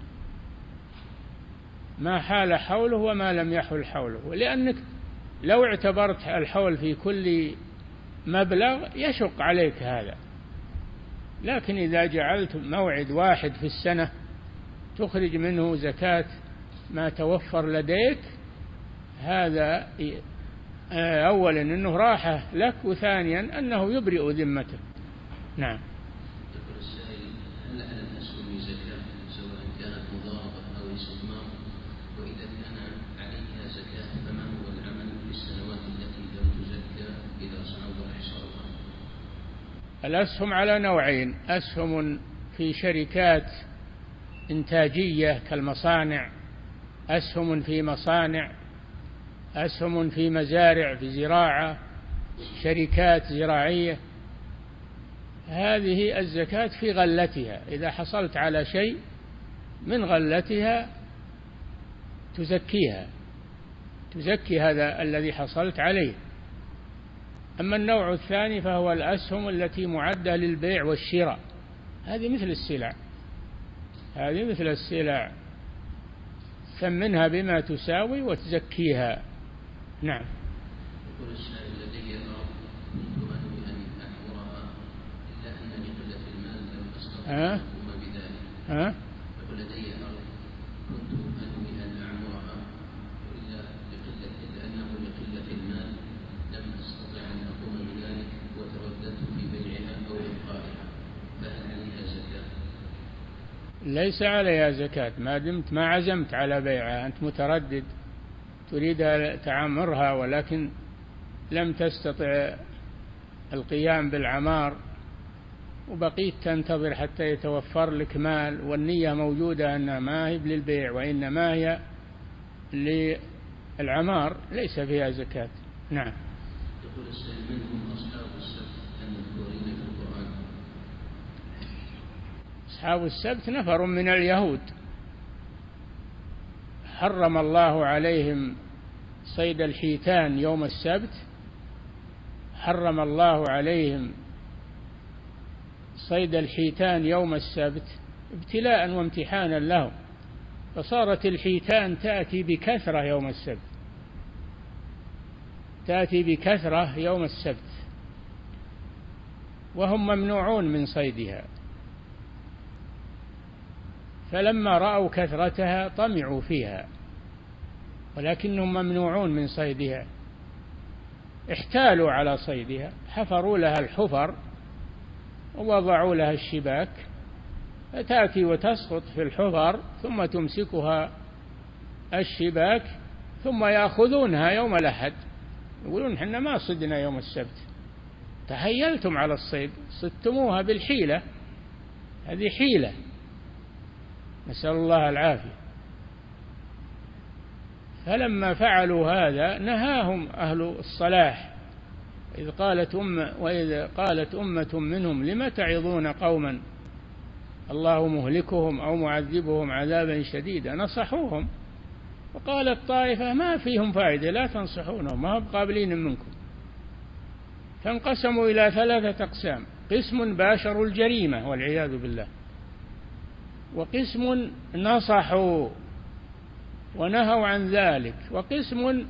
ما حال حوله وما لم يحل حوله. لأنك لو اعتبرت الحول في كل مبلغ يشق عليك هذا، لكن إذا جعلت موعد واحد في السنة تخرج منه زكاة ما توفر لديك، هذا أولا أنه راحة لك، وثانيا أنه يبرئ ذمتك. نعم. يقول السائل: هل على الأسهم زكاة سواء كانت مضاربة أو استثمار؟ وإذا كان عليها زكاة فما هو العمل في السنوات التي لم تزكى إذا صعد إحصاؤها؟ الأسهم على نوعين: أسهم في شركات إنتاجية كالمصانع، أسهم في مصانع، أسهم في مزارع، في زراعة، شركات زراعية. هذه الزكاة في غلتها، إذا حصلت على شيء من غلتها تزكيها، تزكي هذا الذي حصلت عليه. أما النوع الثاني فهو الأسهم التي معدة للبيع والشراء، هذه مثل السلع، هذه مثل السلع ثمنها بما تساوي وتزكيها. نعم. يقول السائل: لدي أرض كنت أنوي أن أعمرها إلا أن لقلة المال لم أستطع أن أقوم بذلك. ها؟ لدي أرض كنت أنوي أن أعمرها وإلا لقلة لأنه لقلة المال لم أستطع أن أقوم بذلك وترددت في بيعها أو إبقائها، فهل عليها زكاة؟ ليس عليها زكاة ما دمت ما عزمت على بيعها، أنت متردد تريد تعمرها ولكن لم تستطع القيام بالعمار وبقيت تنتظر حتى يتوفر لك مال والنية موجودة أنها ما هي للبيع وإنما هي للعمار، ليس فيها زكاة. نعم. يقول السائل: من هم أصحاب السبت المذكورين في القرآن؟ أصحاب السبت نفر من اليهود حرم الله عليهم صيد الحيتان يوم السبت، حرم الله عليهم صيد الحيتان يوم السبت ابتلاء وامتحانا لهم، فصارت الحيتان تأتي بكثرة يوم السبت، تأتي بكثرة يوم السبت وهم ممنوعون من صيدها، فلما رأوا كثرتها طمعوا فيها ولكنهم ممنوعون من صيدها، احتالوا على صيدها، حفروا لها الحفر ووضعوا لها الشباك، فتأتي وتسقط في الحفر ثم تمسكها الشباك ثم يأخذونها يوم الأحد، يقولون حنا ما صدنا يوم السبت، تهيلتم على الصيد، صدتموها بالحيلة، هذه حيلة، نسأل الله العافية. فلما فعلوا هذا نهاهم أهل الصلاح، إذ قالت أمة وإذ قالت أمة منهم لم تعظون قوما الله مهلكهم أو معذبهم عذابا شديدا، نصحوهم، وقالت طائفة ما فيهم فائدة لا تنصحونهم ما هم قابلين منكم، فانقسموا إلى ثلاثة أقسام: قسم باشروا الجريمة والعياذ بالله، وقسم نصحوا ونهوا عن ذلك، وقسم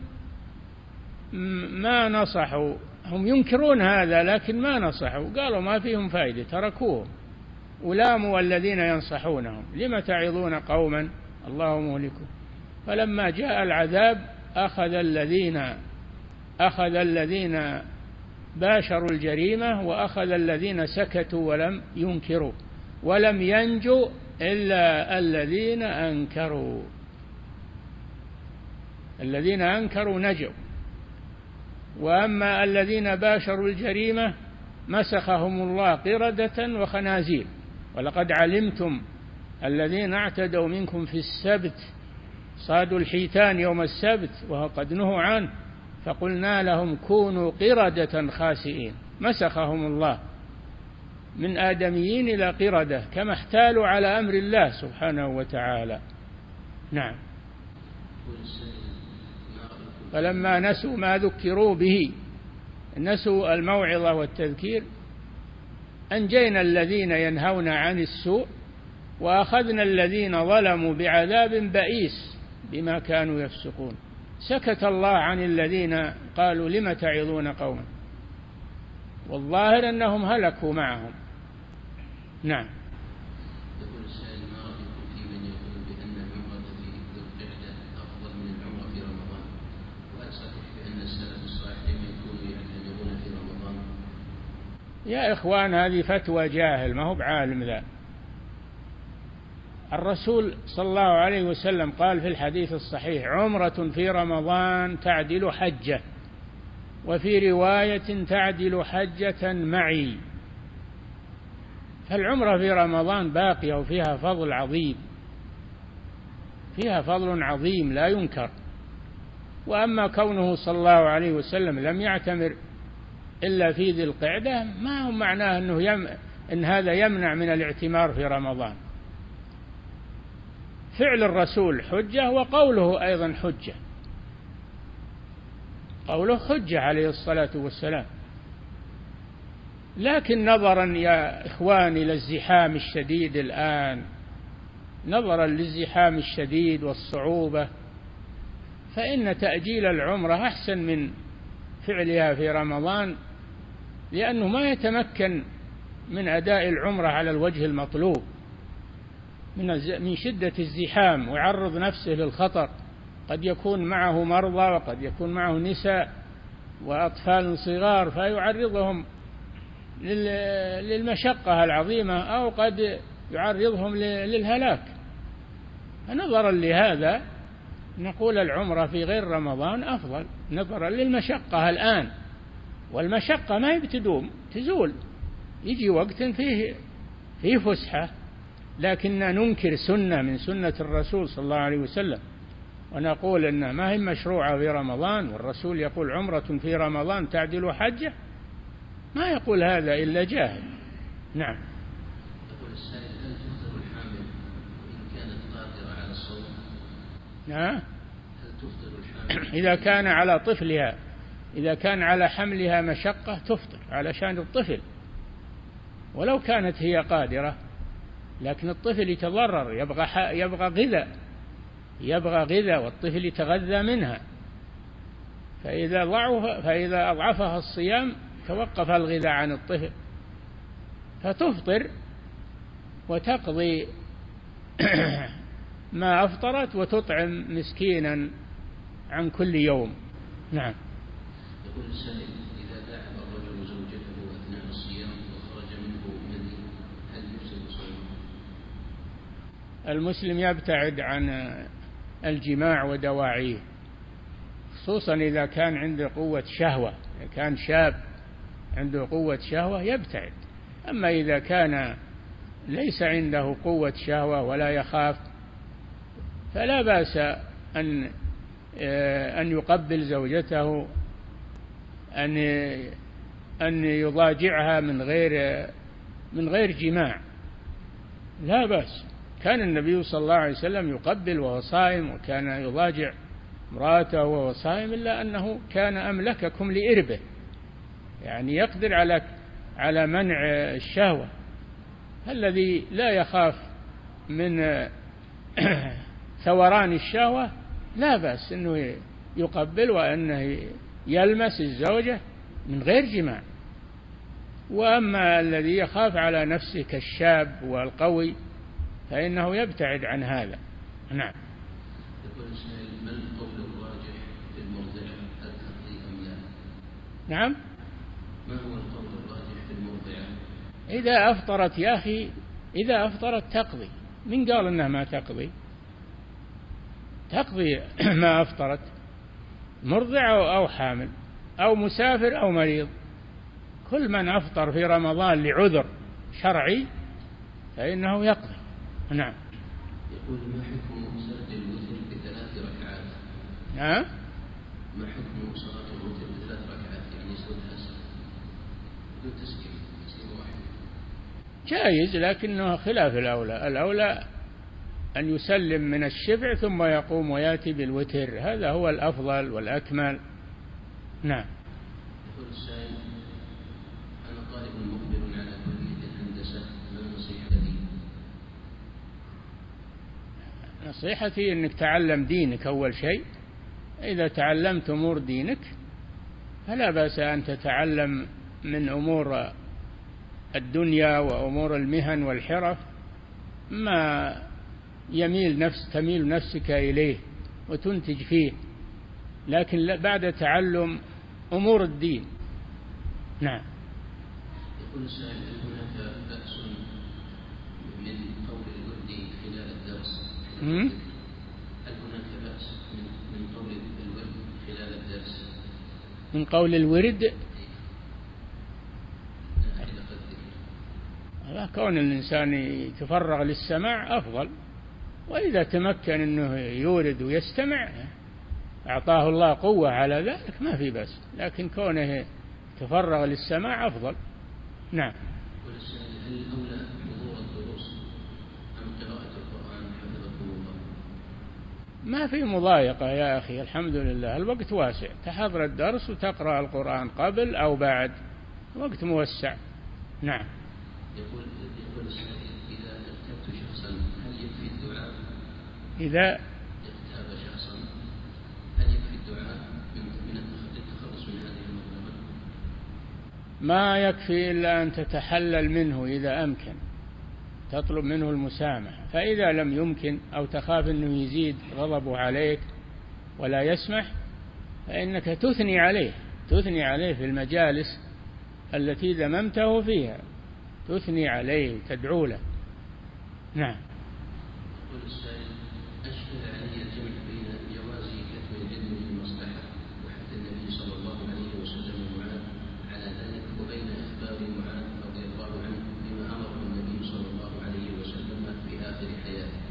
ما نصحوا، هم ينكرون هذا لكن ما نصحوا، قالوا ما فيهم فائدة تركوهم، ولاموا الذين ينصحونهم لم تعظون قوما الله مهلكهم. فلما جاء العذاب أخذ الذين أخذ الذين باشروا الجريمة وأخذ الذين سكتوا ولم ينكروا، ولم ينجوا إلا الذين أنكروا، الذين أنكروا نجوا، وأما الذين باشروا الجريمة مسخهم الله قردة وخنازير، ولقد علمتم الذين اعتدوا منكم في السبت صادوا الحيتان يوم السبت وهو قد نهوا عنه فقلنا لهم كونوا قردة خاسئين، مسخهم الله من آدميين إلى قردة كما احتالوا على أمر الله سبحانه وتعالى. نعم. فلما نسوا ما ذكروا به، نسوا الموعظة والتذكير، أنجينا الذين ينهون عن السوء وأخذنا الذين ظلموا بعذاب بئيس بما كانوا يفسقون. سكت الله عن الذين قالوا لم تعظون قوما، والظاهر أنهم هلكوا معهم. نعم. يقول السائل: ما رأيكم في من يقول بأن العمرة في ذي القعدة أفضل من العمرة في رمضان؟ وهل صحيح بأن السلف الصالح لم يكونوا يعتمرون في رمضان؟ يا إخوان هذه فتوى جاهل ما هو بعالم ذا. الرسول صلى الله عليه وسلم قال في الحديث الصحيح: عمرة في رمضان تعدل حجة، وفي رواية تعدل حجة معي. فالعمرة في رمضان باقية وفيها فضل عظيم، فيها فضل عظيم لا ينكر. وأما كونه صلى الله عليه وسلم لم يعتمر إلا في ذي القعدة ما هو معناه أنه يم إن هذا يمنع من الاعتمار في رمضان. فعل الرسول حجة وقوله أيضا حجة، قوله حجة عليه الصلاة والسلام. لكن نظرا يا إخواني للزحام الشديد الآن، نظرا للزحام الشديد والصعوبة، فإن تأجيل العمرة أحسن من فعلها في رمضان، لأنه ما يتمكن من أداء العمرة على الوجه المطلوب، من من شدة الزحام ويعرض نفسه للخطر، قد يكون معه مرضى وقد يكون معه نساء وأطفال صغار فيعرضهم للمشقة العظيمة، أو قد يعرضهم للهلاك. فنظرا لهذا نقول العمرة في غير رمضان أفضل، نظرا للمشقة الآن، والمشقة ما هي بتدوم، تزول، يجي وقت فيه فيه فسحة، لكننا ننكر سنة من سنة الرسول صلى الله عليه وسلم، ونقول إنها ما هي مشروعة في رمضان، والرسول يقول عمرة في رمضان تعدل حجة، ما يقول هذا إلا جاهل. نعم. يقول السائل: هل تفطر الحامل وإن كانت قادرة على الصوم؟ نعم. هل تفطر الحامل إذا كان على طفلها، إذا كان على حملها مشقة تفطر علشان الطفل، ولو كانت هي قادرة، لكن الطفل يتضرر، يبغى يبغى غذاء، يبغى غذاء والطفل يتغذى منها، فإذا ضعف فإذا أضعفها الصيام توقف الغذاء عن الطفل، فتفطر وتقضي ما أفطرت وتطعم مسكينا عن كل يوم. نعم. يقول السائل: إذا لاعب الرجل زوجته أثناء الصيام وخرج منه مني هل يفسد صومه؟ المسلم يبتعد عن الجماع ودواعيه، خصوصا إذا كان عنده قوة شهوة، إذا كان شاب عنده قوة شهوة يبتعد. أما إذا كان ليس عنده قوة شهوة ولا يخاف فلا بأس أن أن يقبل زوجته، أن أن يضاجعها من غير من غير جماع، لا بأس. كان النبي صلى الله عليه وسلم يقبل وهو صائم، وكان يضاجع امرأته وهو صائم، إلا أنه كان أملككم لإربه، يعني يقدر على على منع الشهوة. الذي لا يخاف من ثوران الشهوة لا بأس أنه يقبل وأنه يلمس الزوجة من غير جماع. وأما الذي يخاف على نفسه كالشاب والقوي فإنه يبتعد عن هذا. نعم. يقول السائل: ما القول الراجح في المرضعة هل تقضي أم لا؟ نعم. ما هو القول الراجح في المرضعة؟ إذا أفطرت يا أخي، إذا أفطرت تقضي. من قال أنها ما تقضي؟ تقضي ما أفطرت، مرضع أو حامل أو مسافر أو مريض، كل من أفطر في رمضان لعذر شرعي فإنه يقضي. نعم. يقول: ما حكم صلاة الوتر بثلاث ركعات؟ نعم. ما حكم صلاة الوتر بثلاث ركعات، يعني يسردها سنة بدون تسليم تسليم واحد؟ جائز، لكنه خلاف الأولى. الأولى أن يسلم من الشفع ثم يقوم ويأتي بالوتر، هذا هو الأفضل والأكمل. نعم. يقول السائل: أنا طالب مقبل على كلية الهندسة، ما النصيحة لي؟ نصيحتي أنك تعلم دينك أول شيء. إذا تعلمت أمور دينك فلا بأس أن تتعلم من أمور الدنيا وأمور المهن والحرف ما يميل نفس تميل نفسك إليه وتنتج فيه، لكن بعد تعلم أمور الدين. نعم. يقول السائل: هل هناك بأس من قول الورد خلال الدرس؟ م? هل هناك بأس من من قول الورد خلال الدرس؟ من قول الورد؟ هذا كون الإنسان يتفرغ للسماع أفضل، وإذا تمكن أنه يورد ويستمع أعطاه الله قوة على ذلك ما في بس، لكن كونه يتفرغ للسماع أفضل. نعم. هل الأولى حضور الدروس أم قراءة القرآن حفظكم الله؟ ما في مضايقة يا أخي، الحمد لله الوقت واسع، تحضر الدرس وتقرأ القرآن قبل أو بعد، وقت موسع. نعم. يقول يقول السائل: إذا اغتبت شخصا هل يكفي الدعاء؟ إذا اغتاب شخصا هل يكفي الدعاء من من التخلص من هذه المظلمة؟ ما يكفي إلا أن تتحلل منه إذا أمكن، تطلب منه المسامحة. فإذا لم يمكن أو تخاف أنه يزيد غضبه عليك ولا يسمح فإنك تثني عليه تثني عليه في المجالس التي ذممته فيها، تثني عليه تدعو له. نعم. يقول السائل: أشكل علي الجمع بين جواز كتم العلم للمصلحة وحث النبي صلى الله عليه وسلم معاذ على ذلك وبين إخبار معاذ رضي الله عنه بما أمره النبي صلى الله عليه وسلم في آخر حياته.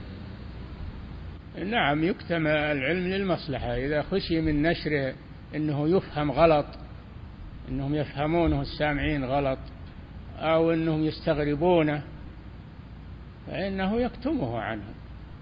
نعم، يكتم العلم للمصلحة إذا خشي من نشره أنه يفهم غلط، أنهم يفهمونه السامعين غلط، أو أنهم يستغربونه، فإنه يكتمه عنهم.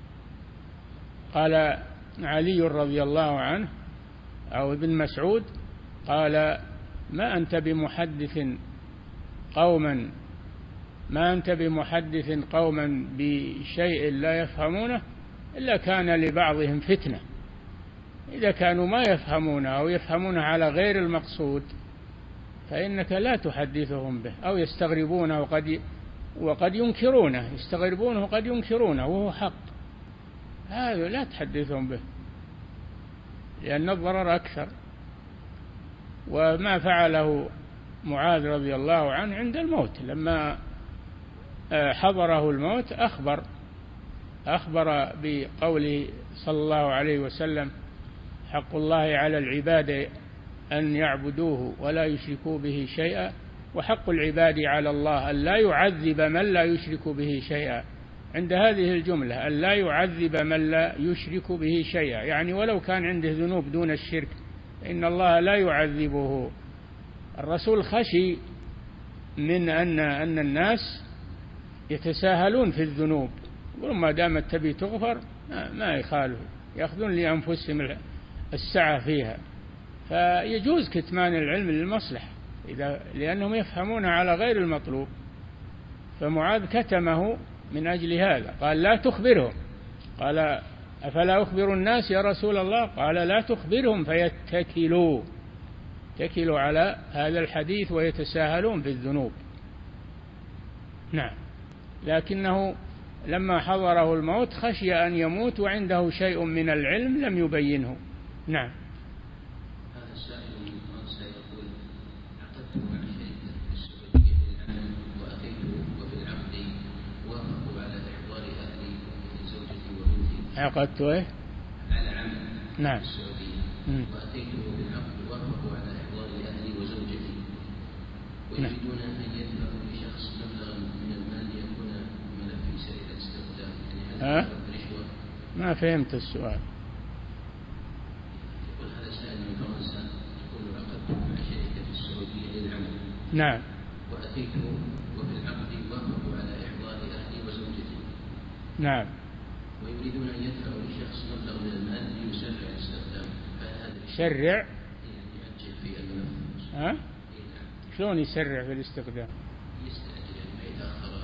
قال علي رضي الله عنه أو ابن مسعود قال: ما أنت بمحدث قوما ما أنت بمحدث قوما بشيء لا يفهمونه إلا كان لبعضهم فتنة. إذا كانوا ما يفهمونه أو يفهمونه على غير المقصود فإنك لا تحدثهم به، أو يستغربونه وقد وقد ينكرونه يستغربونه وقد ينكرونه وهو حق، هذا لا تحدثهم به لأن الضرر أكثر. وما فعله معاذ رضي الله عنه عند الموت، لما حضره الموت أخبر أخبر بقوله صلى الله عليه وسلم: حق الله على العباد أن يعبدوه ولا يشركوا به شيئا، وحق العباد على الله أن لا يعذب من لا يشرك به شيئا. عند هذه الجملة أن لا يعذب من لا يشرك به شيئا، يعني ولو كان عنده ذنوب دون الشرك إن الله لا يعذبه. الرسول خشي من أن أن الناس يتساهلون في الذنوب، يقولون ما دامت تبي تغفر ما يخالف، يأخذون لأنفسهم السعة فيها. فيجوز كتمان العلم للمصلحة إذا لأنهم يفهمون على غير المطلوب. فمعاذ كتمه من أجل هذا، قال: لا تخبرهم. قال: أفلا أخبر الناس يا رسول الله؟ قال: لا تخبرهم فيتكلوا يتكلوا على هذا الحديث ويتساهلون في الذنوب. نعم. لكنه لما حضره الموت خشي أن يموت وعنده شيء من العلم لم يبينه. نعم. هذا السائل من فرنسا يقول: عقدت مع شركة في السعودية للعمل وأتيته وفي العقد وافقوا على إحضار أهلي زوجتي وبنتي. عقدت إيه؟ على عمل نعم. في السعودية وأتيته في العقد وافقوا على إحضار أهلي وزوجتي ويريدون أن يدفعوا لشخص مبلغا من المال ليكون ملف شركة استخدام. يعني هل رشوة؟ ما فهمت السؤال. نعم. وأتيته وفي العقد وافقوا على إحضار أهلي وزوجتي. نعم. ويريدون أن يدفعوا لشخص مبلغ من المال ليسرع الاستخدام. يسرع؟ يؤجل في الملف. ها؟ شلون يسرع في الاستخدام؟ يستعجل، يعني ما يتأخر.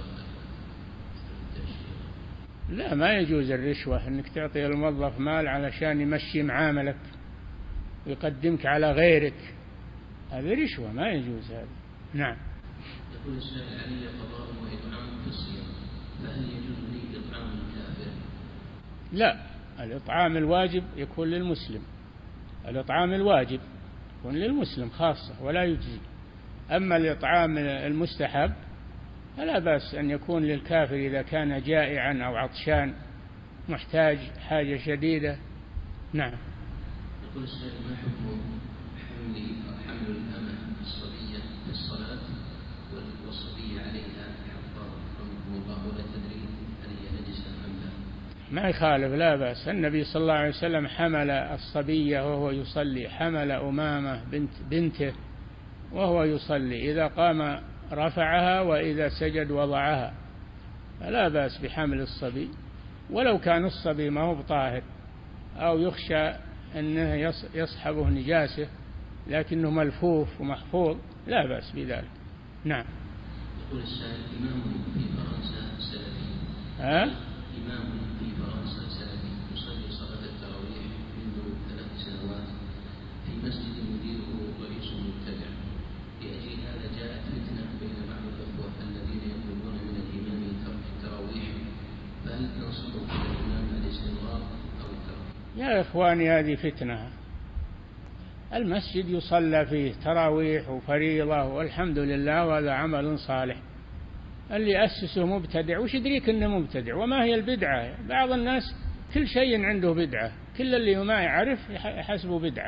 لا، ما يجوز الرشوة انك تعطي الموظف مال علشان يمشي معاملك ويقدمك على غيرك، هذا رشوة، ما يجوز هذا. نعم. يقول السائل: علي قضاء وإطعام في الصيام، فهل يجوز لي إطعام الكافر؟ لا، الإطعام الواجب يكون للمسلم، الإطعام الواجب يكون للمسلم خاصة ولا يجزي. أما الإطعام المستحب فلا بأس أن يكون للكافر إذا كان جائعا أو عطشان محتاج حاجة شديدة. نعم. يقول السائل: ما حكم حمل حمل الأمة الصبية في الصلاة والصبية عليها حفاظ رحمه الله ولا تدري هل هي نجسة أم لا؟ ما يخالف، لا بأس. النبي صلى الله عليه وسلم حمل الصبية وهو يصلي، حمل أمامة بنت بنته وهو يصلي، إذا قام رفعها وإذا سجد وضعها، فلا بأس بحمل الصبي ولو كان الصبي ما هو بطاهر أو يخشى أنه يصحبه نجاسة لكنه ملفوف ومحفوظ، لا بأس بذلك. نعم. يقول السائل: إمام في فرنسا سلفي ها؟ إمام في فرنسا سلفي يصلي صلاة التراويح منذ ثلاث سنوات في مسجد مديره رئيس مبتدع. لأجل هذا جاءت فتنة بين بعض الأخوة الذين يطلبون من الإمام ترك التراويح يا إخواني هذه فتنة. المسجد يصلى فيه تراويح وفريضة والحمد لله، وهذا عمل صالح. اللي أسسه مبتدع، وش يدريك أنه مبتدع؟ وما هي البدعة؟ بعض الناس كل شيء عنده بدعة، كل اللي ما يعرف يحسبه بدعة.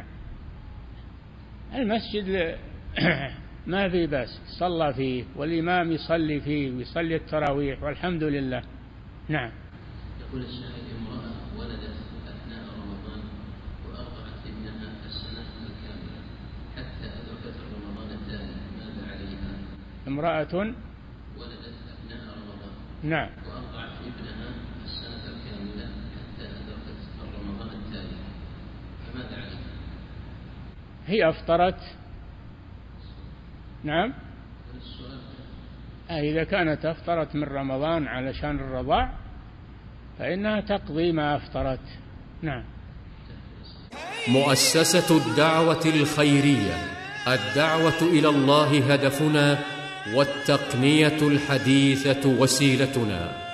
المسجد ما في بس صلى فيه، والإمام يصلي فيه ويصلي التراويح والحمد لله. نعم. يقول الشاهد: امرأة ولدت أثناء رمضان وأرضعت ابنها السنة الكاملة حتى أدركت رمضان الثاني، ماذا عليها؟ امرأة ولدت أثناء رمضان نعم وأرضعت ابنها السنة الكاملة حتى أدركت رمضان الثاني، فماذا عليها؟ هي أفطرت. نعم. آه إذا كانت أفطرت من رمضان علشان الرضاع فإنها تقضي ما أفطرت. نعم. مؤسسة الدعوة الخيرية، الدعوة إلى الله هدفنا، والتقنية الحديثة وسيلتنا.